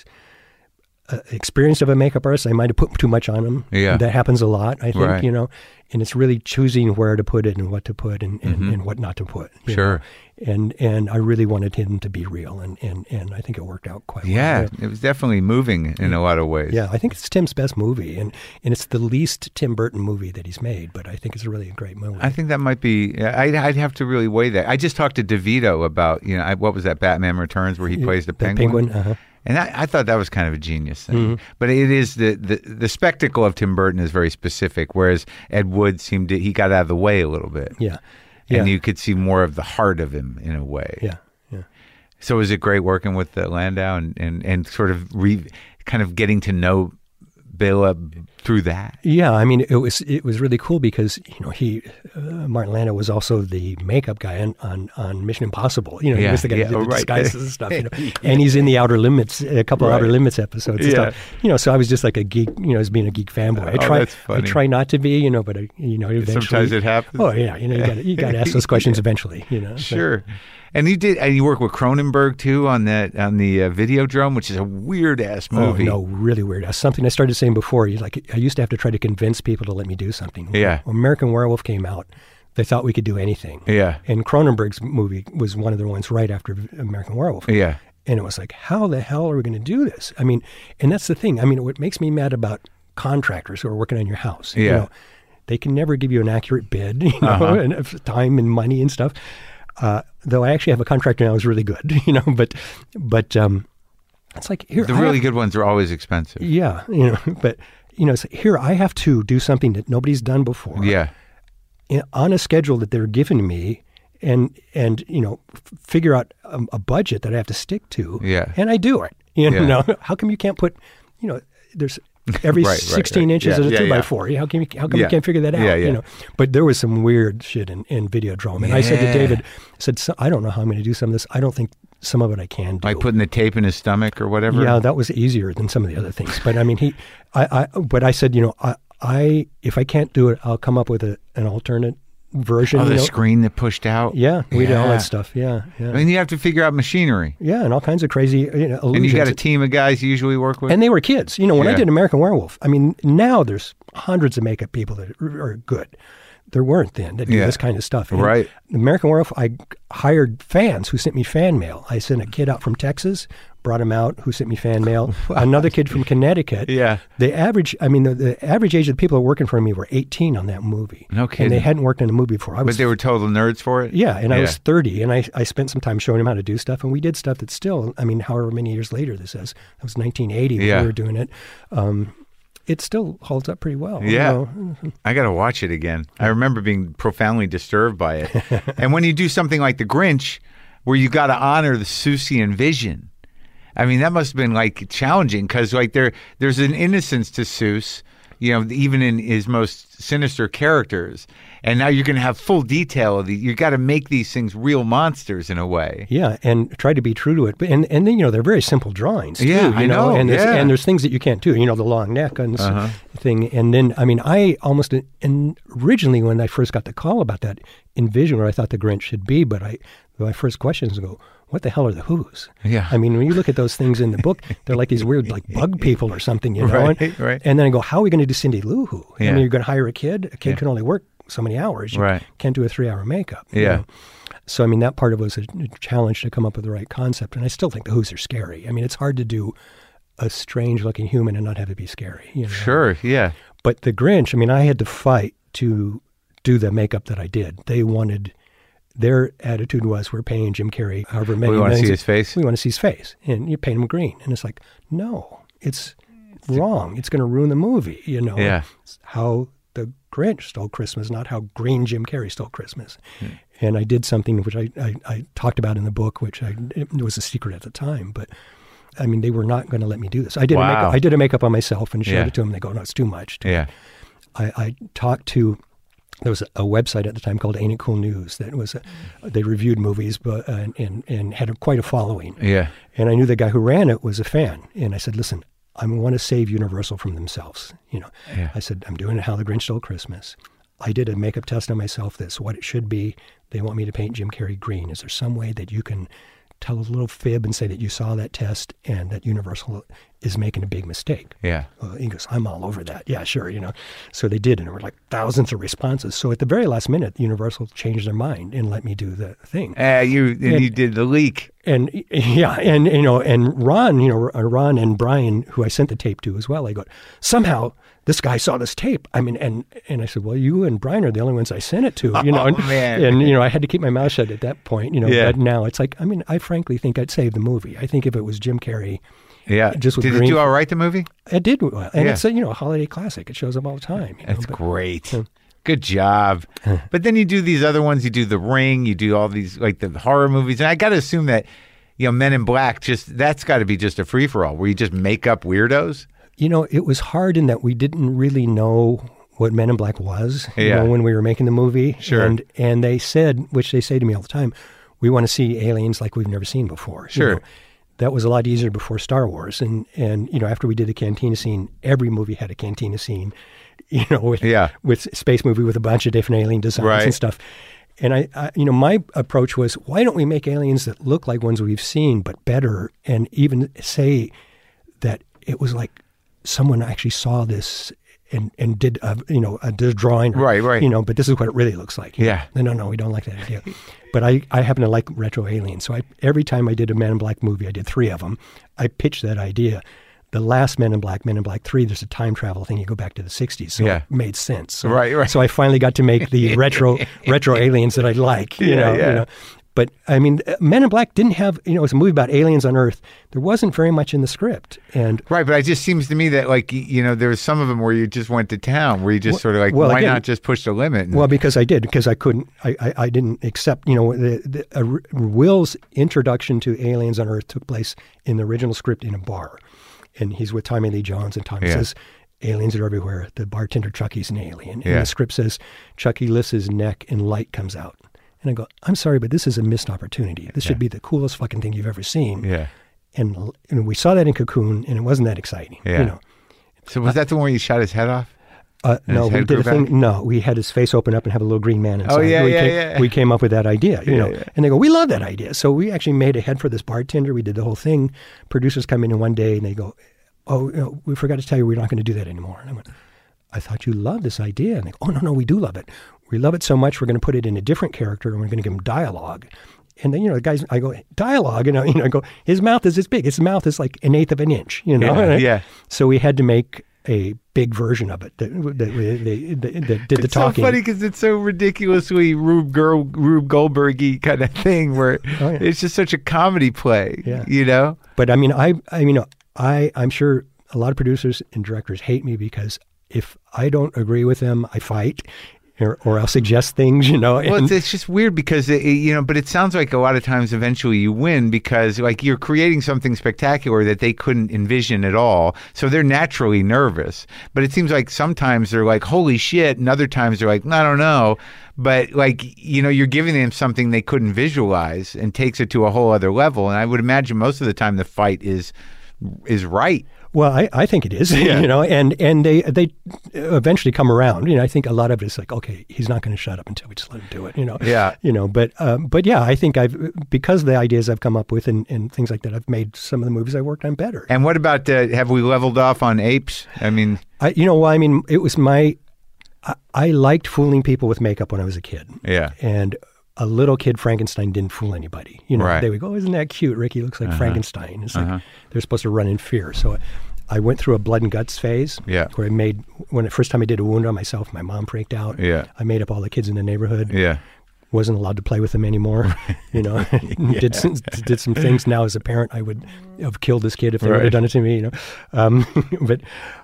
uh, experienced of a makeup artist, I might have put too much on him. Yeah. That happens a lot, I think, right. you know. And it's really choosing where to put it and what to put and, and, mm-hmm. and what not to put. Sure. Know? And and I really wanted him to be real, and, and, and I think it worked out quite yeah, well. Yeah, it was definitely moving in a lot of ways. Yeah, I think it's Tim's best movie, and, and it's the least Tim Burton movie that he's made, but I think it's really a great movie. I think that might be, I'd, I'd have to really weigh that. I just talked to DeVito about, you know, I, what was that, Batman Returns, where he plays the, the penguin? penguin uh-huh. And I, I thought that was kind of a genius thing. Mm-hmm. But it is, the, the the spectacle of Tim Burton is very specific, whereas Ed Wood seemed to, he got out of the way a little bit. Yeah. And yeah. you could see more of the heart of him in a way. Yeah, yeah. So is it great working with uh, Landau and, and, and sort of re, kind of getting to know Bela through that? Yeah, I mean, it was it was really cool because, you know, he, uh, Martin Landau was also the makeup guy on, on, on Mission Impossible. You know, yeah, he was the guy yeah, who did oh, the right. disguises and stuff. You know? And he's in the Outer Limits, a couple right. of Outer Limits episodes and yeah. stuff. You know, so I was just like a geek, you know, as being a geek fanboy. I oh, try, that's funny. I try not to be, you know, but, I, you know, eventually. Sometimes it happens. Oh, yeah, you know, you got you got to ask those questions eventually, you know. Sure. So. And you did, and you work with Cronenberg too on that on the uh, Videodrome, which is a weird ass movie. Oh no, really weird. That's something I started saying before. Like I used to have to try to convince people to let me do something. Yeah. When American Werewolf came out, they thought we could do anything. Yeah. And Cronenberg's movie was one of the ones right after American Werewolf. Yeah. And it was like, how the hell are we going to do this? I mean, and that's the thing. I mean, what makes me mad about contractors who are working on your house, yeah. you know, they can never give you an accurate bid, you know, uh-huh. and time and money and stuff. Uh, though I actually have a contractor now who's really good, you know, but, but, um, it's like here, the I really have, good ones are always expensive. Yeah. You know, but you know, it's, here I have to do something that nobody's done before. Yeah. In, on a schedule that they're giving me and, and, you know, f- figure out a, a budget that I have to stick to. Yeah. And I do it, you Yeah. know, how come you can't put, you know, there's every right, sixteen right, right. inches Yeah, of a yeah, two yeah. by four. How can you, how come Yeah. you can't figure that out? Yeah, yeah. You know, but there was some weird shit in, in Videodrome. And I said to Yeah. David, I said, so, I don't know how I'm going to do some of this. I don't think some of it I can do. Like putting the tape in his stomach or whatever? Yeah, that was easier than some of the other things. But I mean, he, I, I, but I said, you know, I, I, if I can't do it, I'll come up with a, an alternate version. Oh, you the know? screen that pushed out? Yeah, we did all Yeah. that stuff. Yeah, yeah. I mean, you have to figure out machinery. Yeah, and all kinds of crazy, you know, illusions. And you got a team of guys you usually work with? And they were kids. You know, when I Yeah. did American Werewolf, I mean, now there's hundreds of makeup people that are, are good. There weren't then that do Yeah. this kind of stuff. And Right. American Werewolf, I hired fans who sent me fan mail. I sent a kid out from Texas, brought him out, who sent me fan mail. Another kid from Connecticut. Yeah. The average, I mean, the, the average age of the people that were working for me were eighteen on that movie. No kidding. And they hadn't worked in a movie before. I was But they were total nerds for it? Yeah, and I Yeah. was thirty, and I, I spent some time showing him how to do stuff, and we did stuff that's still, I mean, however many years later this is. That was nineteen eighty when Yeah. we were doing it. Um, it still holds up pretty well. you Yeah. know? I got to watch it again. I remember being profoundly disturbed by it. And when you do something like The Grinch, where you got to honor the Seussian vision, I mean, that must have been like challenging because like there, there's an innocence to Seuss, you know, even in his most sinister characters. And now you're going to have full detail of the, you got to make these things real monsters in a way. Yeah, and try to be true to it. But and, and then, you know, they're very simple drawings, too. Yeah, you I know, And there's, yeah. and there's things that you can't do, you know, the long neck and this Uh-huh. thing. And then, I mean, I almost, and originally when I first got the call about that, envisioned where I thought the Grinch should be, but I, my first question is go, what the hell are the Who's? Yeah. I mean, when you look at those things in the book, they're like these weird, like bug people or something, you know? Right, and, right. and then I go, how are we going to do Cindy Lou Who? I Yeah. mean, you're going to hire a kid? A kid Yeah. can only work so many hours. You Right. can't do a three-hour makeup. you Yeah. know? So, I mean, that part of it was a challenge to come up with the right concept. And I still think the Who's are scary. I mean, it's hard to do a strange-looking human and not have it be scary. You know? Sure, yeah. But the Grinch, I mean, I had to fight to do the makeup that I did. They wanted their attitude was, we're paying Jim Carrey however many We want to millions. see his face? We want to see his face. And you paint him green. And it's like, no, it's wrong. It's going to ruin the movie, you know. Yeah. It's how the Grinch stole Christmas, not how green Jim Carrey stole Christmas. Hmm. And I did something which I, I, I talked about in the book, which I, it was a secret at the time, but I mean, they were not going to let me do this. I did, Wow. a, makeup, I did a makeup on myself and showed Yeah. it to them. And they go, no, it's too much. Too Yeah. much. I, I talked to, there was a, a website at the time called Ain't It Cool News that was, a, they reviewed movies but uh, and, and had a, quite a following. Yeah. And I knew the guy who ran it was a fan. And I said, listen, I want to save Universal from themselves. You know, Yeah. I said, I'm doing How the Grinch Stole Christmas. I did a makeup test on myself. That's what it should be. They want me to paint Jim Carrey green. Is there some way that you can tell a little fib and say that you saw that test and that Universal is making a big mistake? Yeah. Well, he goes, I'm all over that. Yeah, sure, you know. So they did, and there were like thousands of responses. So at the very last minute, Universal changed their mind and let me do the thing. Uh, you and, And- you did the leak. And yeah, and you know, and Ron, you know, Ron and Brian, who I sent the tape to as well, I go, somehow this guy saw this tape. I mean, and and I said, well, you and Brian are the only ones I sent it to, you know. Oh, and, man. and you know, I had to keep my mouth shut at that point, you know. Yeah. But now it's like, I mean, I frankly think I'd save the movie. I think if it was Jim Carrey, Yeah. Just with did it green- do all right, the movie? it did well, and Yeah. it's a you know a holiday classic. It shows up all the time. You know, That's but- great. Yeah. Good job. But then you do these other ones. You do The Ring. You do all these like the horror movies. And I got to assume that, you know, Men in Black, just that's got to be just a free for all where you just make up weirdos. You know, it was hard in that we didn't really know what Men in Black was, you Yeah. know, when we were making the movie. Sure. And and they said, which they say to me all the time, we want to see aliens like we've never seen before. You Sure. know, that was a lot easier before Star Wars. And, and, you know, after we did the cantina scene, every movie had a cantina scene, you know, with, Yeah. with space movie with a bunch of different alien designs Right. and stuff. And I, I, you know, my approach was, why don't we make aliens that look like ones we've seen, but better, and even say that it was like someone actually saw this and, and did, a, you know, a, did a drawing. Right, right. You know, but this is what it really looks like. Yeah. No, no, no, we don't like that idea. But I, I happen to like retro aliens. So I, every time I did a Men in Black movie, I did three of them, I pitched that idea. The last Men in Black, Men in Black three, there's a time travel thing. You go back to the sixties. So Yeah. it made sense. So, Right, right. So I finally got to make the retro retro aliens that I like, you Yeah, know. yeah. You know. But, I mean, Men in Black didn't have, you know, it was a movie about aliens on Earth. There wasn't very much in the script. And Right, but it just seems to me that, like, y- you know, there was some of them where you just went to town, where you just Well- sort of like, well, why again- not just push the limit? And- Well, because I did, because I couldn't, I, I, I didn't accept, you know, the, the, uh, Will's introduction to aliens on Earth took place in the original script in a bar. And he's with Tommy Lee Jones, and Tommy Yeah. says, aliens are everywhere. The bartender, Chucky's an alien. And Yeah. the script says, Chucky lifts his neck and light comes out. And I go, I'm sorry, but this is a missed opportunity. This should be the coolest fucking thing you've ever seen. yeah. And, and we saw that in Cocoon, and it wasn't that exciting. Yeah. You know. So was that the one where you shot his head off? Uh, And no, his we head did a grew thing. back? No, we had his face open up and have a little green man inside. Oh, yeah, we yeah, came, yeah. We came up with that idea, you Yeah, know. yeah. And they go, we love that idea. So we actually made a head for this bartender. We did the whole thing. Producers come in in one day and they go, oh, you know, we forgot to tell you we're not going to do that anymore. And I went, I thought you loved this idea. And they go, oh, no, no, we do love it. We love it so much we're going to put it in a different character and we're going to give him dialogue. And then, you know, the guys, I go, dialogue, you know, you know, I go, his mouth is this big. His mouth is like an eighth of an inch, you know. Yeah, yeah. So we had to make a big version of it that, that, that, that, that did the It's talking. so funny because it's so ridiculously Rube, Girl, Rube Goldberg-y kind of thing where Oh, yeah. it's just such a comedy play, Yeah. you know? But I mean, I, I mean, I, I'm sure a lot of producers and directors hate me because if I don't agree with them, I fight. Or, or I'll suggest things, you know. Well, and- it's, it's just weird because, it, you know, but it sounds like a lot of times eventually you win because, like, you're creating something spectacular that they couldn't envision at all. So they're naturally nervous. But it seems like sometimes they're like, holy shit. And other times they're like, I don't know. But, like, you know, you're giving them something they couldn't visualize and takes it to a whole other level. And I would imagine most of the time the fight is is right. Well, I, I think it is, Yeah. you know, and, and they they eventually come around. You know, I think a lot of it is like, okay, he's not going to shut up until we just let him do it, you know. Yeah. You know, but um, but yeah, I think I've, because of the ideas I've come up with and, and things like that, I've made some of the movies I worked on better. And what about, uh, have we leveled off on apes? I mean, I, you know, well, I mean, it was my, I, I liked fooling people with makeup when I was a kid. yeah. And a little kid Frankenstein didn't fool anybody. You know, Right. they would go, oh, isn't that cute? Ricky looks like Frankenstein. It's like they're supposed to run in fear. So I went through a blood and guts phase Yeah. where I made, when the first time I did a wound on myself, my mom freaked out. Yeah. I made up all the kids in the neighborhood. Yeah. wasn't allowed to play with them anymore. You know, yeah. did some, did some things. Now as a parent, I would have killed this kid if they right. would have done it to me. You know, um, but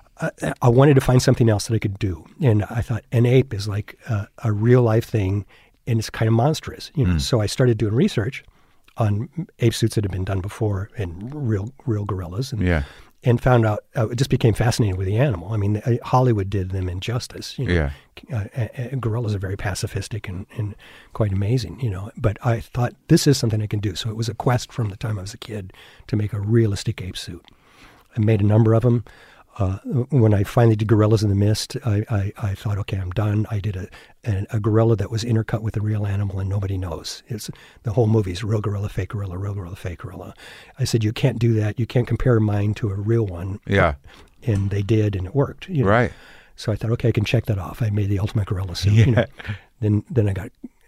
I, I wanted to find something else that I could do, and I thought an ape is like a, a real life thing, and it's kind of monstrous. You know, mm. so I started doing research on ape suits that had been done before and real real gorillas, and yeah. and found out uh, it just became fascinated with the animal. I mean, uh, Hollywood did them injustice. You know? Yeah, uh, uh, gorillas are very pacifistic and, and quite amazing. You know, but I thought this is something I can do. So it was a quest from the time I was a kid to make a realistic ape suit. I made a number of them. Uh, when I finally did Gorillas in the Mist, I, I, I thought, okay, I'm done. I did a, a a gorilla that was intercut with a real animal, and nobody knows. It's the whole movie is real gorilla, fake gorilla, real gorilla, fake gorilla. I said, you can't do that. You can't compare mine to a real one. Yeah, and they did, and it worked. You know? Right. So I thought, okay, I can check that off. I made the ultimate gorilla suit. Yeah. You know? Then then I got,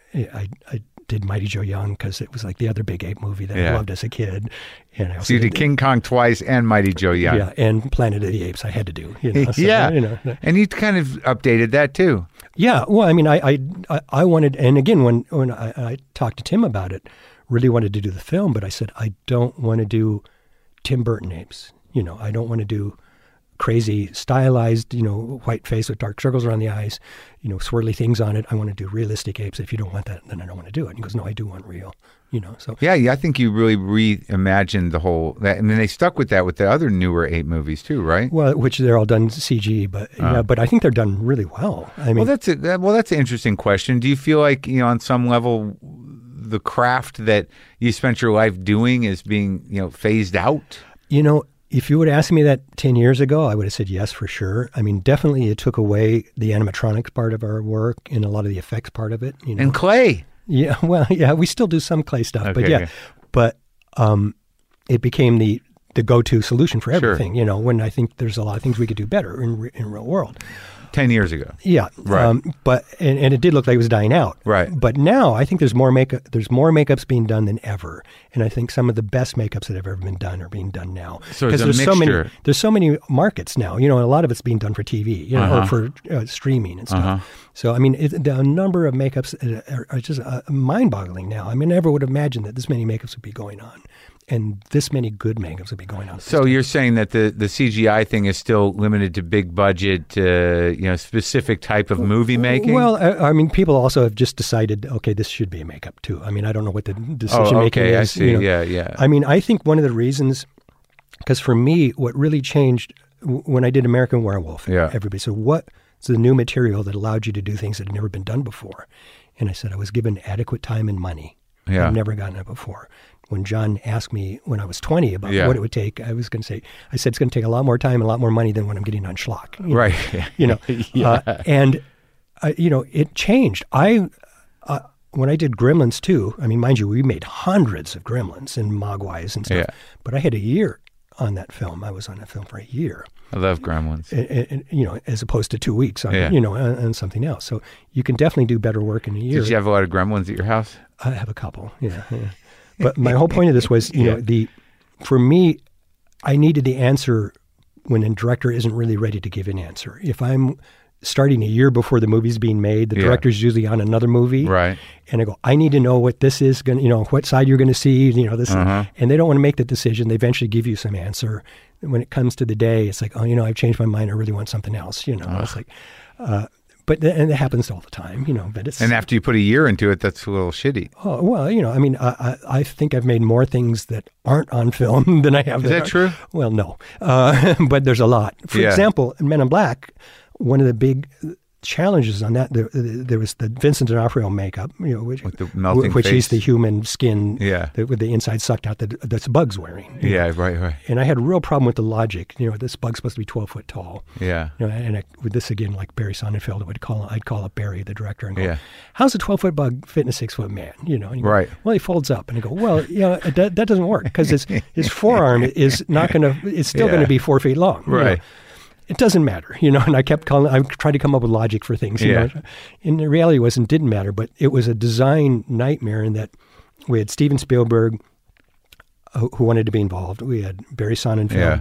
I I did Mighty Joe Young because it was like the other big ape movie that yeah. I loved as a kid. And I also so you did, did King Kong twice and Mighty Joe Young. Yeah, and Planet of the Apes I had to do. You know, so, yeah, you know. And you kind of updated that too. Yeah, well, I mean, I I, I wanted, and again, when, when I, I talked to Tim about it, really wanted to do the film, but I said, I don't want to do Tim Burton apes. You know, I don't want to do crazy stylized, you know, white face with dark circles around the eyes, you know, swirly things on it. I want to do realistic apes. If you don't want that, then I don't want to do it. And he goes, no, I do want real, you know. So yeah, yeah, I think you really reimagined the whole, that, and then they stuck with that with the other newer ape movies too, right? Well, which they're all done C G, but uh, yeah, but I think they're done really well. I mean, well, that's a, that, well, that's an interesting question. Do you feel like, you know, on some level, the craft that you spent your life doing is being, you know, phased out? You know, if you would ask me that ten years ago, I would have said yes for sure. I mean, definitely it took away the animatronics part of our work and a lot of the effects part of it. You know? And clay. Yeah, well, yeah, we still do some clay stuff, okay, but yeah, okay. but um, it became the, the go-to solution for everything, sure. you know, when I think there's a lot of things we could do better in in real world. Ten years ago. Yeah. Right. Um, but, and, and it did look like it was dying out. Right. But now I think there's more makeup, there's more makeups being done than ever. And I think some of the best makeups that have ever been done are being done now. So it's a there's mixture. so many, there's so many markets now, you know, and a lot of it's being done for T V, you know, uh-huh. or for uh, streaming and stuff. Uh-huh. So, I mean, it, the number of makeups are, are just uh, mind-boggling now. I mean, I never would have imagined that this many makeups would be going on. And this many good makeups would be going on. So you're saying that the, the C G I thing is still limited to big budget, uh, you know, specific type of movie making? Well, I, I mean, people also have just decided, okay, this should be a makeup too. I mean, I don't know what the decision oh, making okay, is. I see. You know. Yeah, yeah. I mean, I think one of the reasons, because for me, what really changed w- when I did American Werewolf, yeah. everybody said, what's the new material that allowed you to do things that had never been done before? And I said, I was given adequate time and money. Yeah. I've never gotten it before. When John asked me when I was twenty about yeah. what it would take, I was going to say, I said, it's going to take a lot more time and a lot more money than what I'm getting on Schlock. You know? Right. You know, yeah. uh, and, uh, you know, it changed. I, uh, when I did Gremlins too, I mean, mind you, we made hundreds of Gremlins and Mogwais and stuff, yeah. but I had a year on that film. I was on that film for a year. I love Gremlins. And, and, you know, as opposed to two weeks on, yeah. you know, on, on something else. So you can definitely do better work in a year. Did you have a lot of Gremlins at your house? I have a couple, yeah. yeah. But my whole point of this was, you yeah. know, the for me, I needed the answer when a director isn't really ready to give an answer. If I'm starting a year before the movie's being made, the yeah. director's usually on another movie. Right. And I go, I need to know what this is going to, you know, what side you're going to see, you know, this. Uh-huh. And they don't want to make the decision. They eventually give you some answer. When it comes to the day, it's like, oh, you know, I've changed my mind. I really want something else, you know. Uh. It's like, uh, but and it happens all the time, you know. But it's and after you put a year into it, that's a little shitty. Oh well, you know, I mean, I I, I think I've made more things that aren't on film than I have. Is that, that true? Well, no, uh, but there's a lot. For yeah. example, in Men in Black, one of the big challenges on that, there, there was the Vincent D'Onofrio makeup, you know, which, with the melting which face. is the human skin, yeah. that, with the inside sucked out that that's Bug's wearing. Yeah, know? right, right. And I had a real problem with the logic. You know, this Bug's supposed to be twelve foot tall. Yeah. You know, and I, with this again, like Barry Sonnenfeld, I would call I'd call up Barry, the director, and go, yeah. "How's a twelve foot bug fit in a six foot man?" You know, and you go, right. Well, he folds up, and I go, "Well, you know, that, that doesn't work because his his forearm is not going to. It's still yeah. going to be four feet long, right?" You know? It doesn't matter, you know, and I kept calling, I tried to come up with logic for things, you yeah. know. And the reality was it didn't matter, but it was a design nightmare in that we had Steven Spielberg, who, who wanted to be involved. We had Barry Sonnenfeld. Yeah.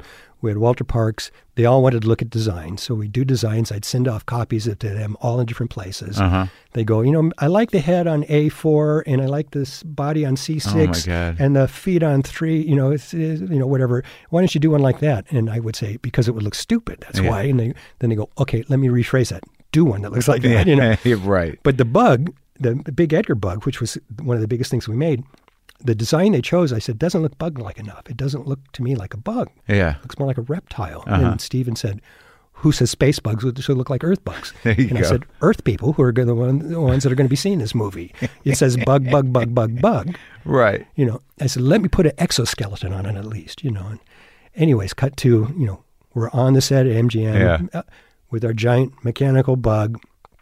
We had Walter Parks. They all wanted to look at designs. So we do designs. I'd send off copies of to them all in different places. Uh-huh. They go, you know, I like the head on A four and I like this body on C six oh my God. and the feet on three, you know, it's, it's, you know, whatever. Why don't you do one like that? And I would say, because it would look stupid. That's yeah. why. And they, then they go, okay, let me rephrase that. Do one that looks like that, you know. Right. But the bug, the Big Edgar bug, which was one of the biggest things we made, the design they chose, I said, doesn't look bug-like enough. It doesn't look to me like a bug. Yeah. It looks more like a reptile. Uh-huh. And Steven said, who says space bugs should look like earth bugs? There you and go. I said, earth people, who are the ones, the ones that are going to be seeing this movie. It says bug, bug, bug, bug, bug. Right. You know, I said, let me put an exoskeleton on it at least, you know. And anyways, cut to, you know, we're on the set at M G M Yeah. uh, with our giant mechanical bug,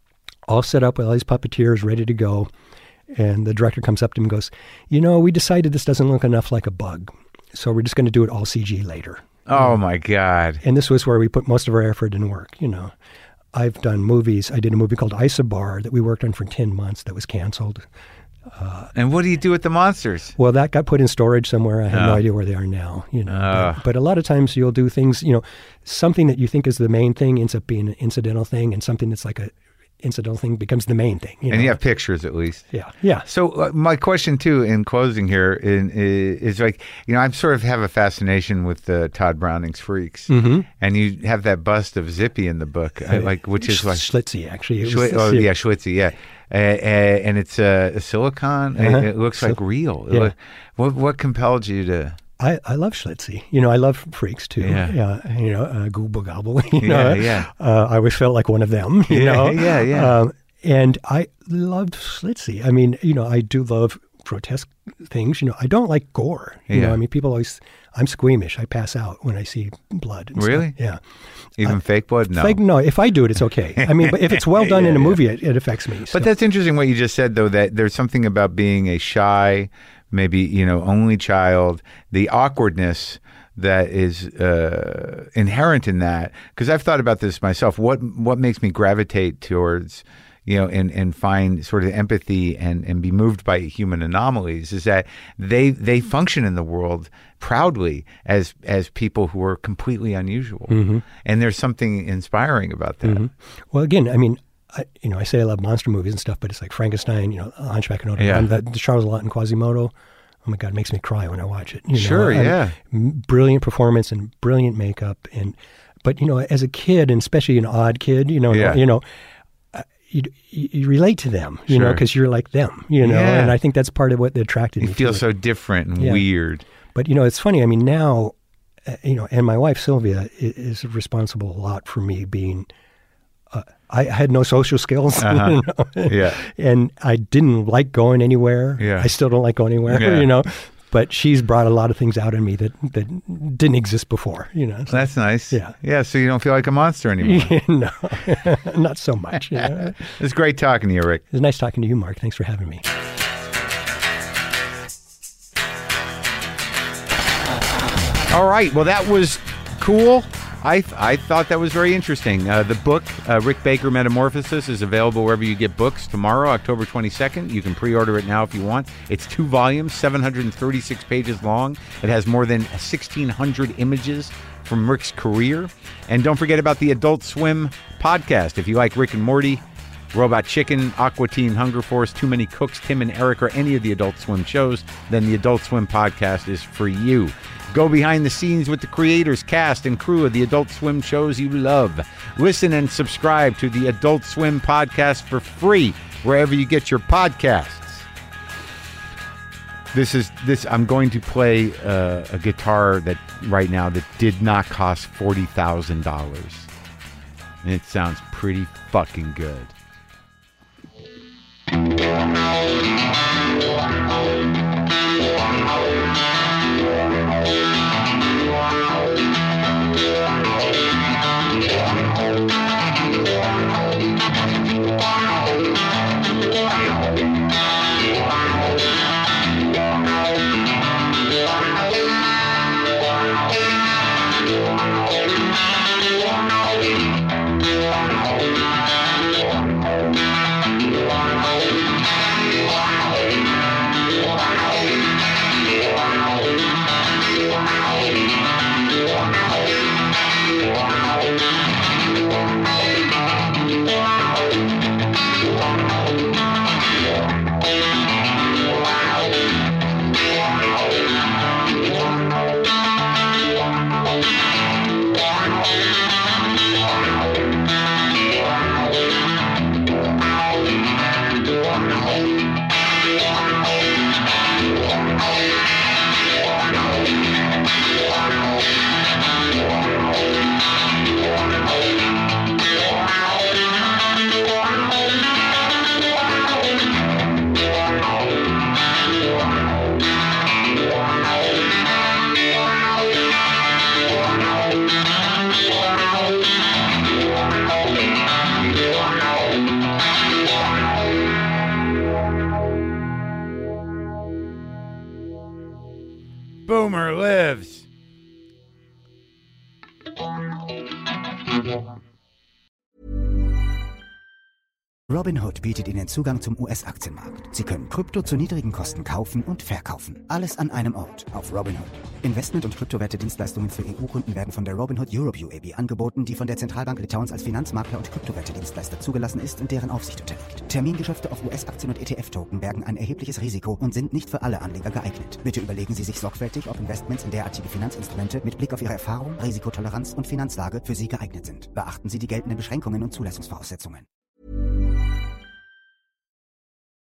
all set up with all these puppeteers ready to go. And the director comes up to him and goes, you know, we decided this doesn't look enough like a bug, so we're just going to do it all C G later. Oh, my God. And this was where we put most of our effort and work, you know. I've done movies. I did a movie called Isobar that we worked on for ten months that was canceled. Uh, and what do you do with the monsters? Well, that got put in storage somewhere. I have Oh. no idea where they are now, you know. Oh. But, but a lot of times you'll do things, you know, something that you think is the main thing ends up being an incidental thing, and something that's like a incidental thing becomes the main thing. You know? And you have pictures at least. Yeah, yeah. So uh, my question too, in closing here, in, is, is like, you know, I sort of have a fascination with uh, Todd Browning's Freaks, mm-hmm. and you have that bust of Zippy in the book, I, like which is like Schlitzie, actually. It was Schli- the- oh yeah, Schlitzie, yeah, uh, uh, and it's uh, a silicone. Uh-huh. It, it looks So- like real. It yeah. look- what what compelled you to? I, I love Schlitzie. You know, I love Freaks too. Yeah. you know, uh, Google Gobble. You Yeah, know, yeah. Uh, I always felt like one of them. You Yeah, know, yeah, yeah. Um, and I loved Schlitzie. I mean, you know, I do love grotesque things. You know, I don't like gore. You Yeah. know, I mean, people always. I'm squeamish. I pass out when I see blood. and Really? stuff. Yeah. Even Uh, fake blood? No. Like, no, if I do it, it's okay. I mean, but if it's well done Yeah, in a yeah. movie, it, it affects me. So. But that's interesting what you just said, though, that there's something about being a shy, maybe, you know, only child, the awkwardness that is uh, inherent in that. Because I've thought about this myself. What what makes me gravitate towards, you know, and, and find sort of empathy and, and be moved by human anomalies is that they they function in the world proudly as as people who are completely unusual. Mm-hmm. And there's something inspiring about that. Mhm. Well, again, I mean, I, you know, I say I love monster movies and stuff, but it's like Frankenstein, you know, Hunchback of Notre Yeah. Dame, the, the Charles Lawton Quasimodo. Oh my God, it makes me cry when I watch it. You know? Sure, And yeah. m- Brilliant performance and brilliant makeup, and but you know, as a kid, and especially an odd kid, you know, Yeah. you know, uh, you, you you relate to them, you know, Sure. because you're like them, you know, Yeah. and I think that's part of what attracted You me. feel to so it. different and Yeah. weird. But you know, it's funny. I mean, now, uh, you know, and my wife Sylvia is, is responsible a lot for me being. Uh, I had no social skills, Uh-huh. you know? Yeah. and I didn't like going anywhere. Yeah. I still don't like going anywhere, Yeah. you know. But she's brought a lot of things out in me that, that didn't exist before, you know. So, That's nice. Yeah. Yeah, so you don't feel like a monster anymore. no, not so much. You know? It's great talking to you, Rick. It was nice talking to you, Mark. Thanks for having me. All right. Well, that was cool. I I thought that was very interesting. Uh, the book, uh, Rick Baker Metamorphosis, is available wherever you get books tomorrow, October twenty-second. You can pre-order it now if you want. It's two volumes, seven hundred thirty-six pages long. It has more than sixteen hundred images from Rick's career. And don't forget about the Adult Swim podcast. If you like Rick and Morty, Robot Chicken, Aqua Teen Hunger Force, Too Many Cooks, Tim and Eric, or any of the Adult Swim shows, then the Adult Swim podcast is for you. Go behind the scenes with the creators, cast, and crew of the Adult Swim shows you love. Listen and subscribe to the Adult Swim podcast for free wherever you get your podcasts. This is this. I'm going to play uh, a guitar that right now that did not cost forty thousand dollars, and it sounds pretty fucking good. Wow. Boomer lives. Robinhood bietet Ihnen Zugang zum U S-Aktienmarkt. Sie können Krypto zu niedrigen Kosten kaufen und verkaufen. Alles an einem Ort auf Robinhood. Investment- und Kryptowerte-Dienstleistungen für E U-Kunden werden von der Robinhood Europe U A B angeboten, die von der Zentralbank Litauens als Finanzmakler und Kryptowerte-Dienstleister zugelassen ist und deren Aufsicht unterliegt. Termingeschäfte auf U S-Aktien und E T F-Token bergen ein erhebliches Risiko und sind nicht für alle Anleger geeignet. Bitte überlegen Sie sich sorgfältig, ob Investments in derartige Finanzinstrumente mit Blick auf Ihre Erfahrung, Risikotoleranz und Finanzlage für Sie geeignet sind. Beachten Sie die geltenden Beschränkungen und Zulassungsvoraussetzungen.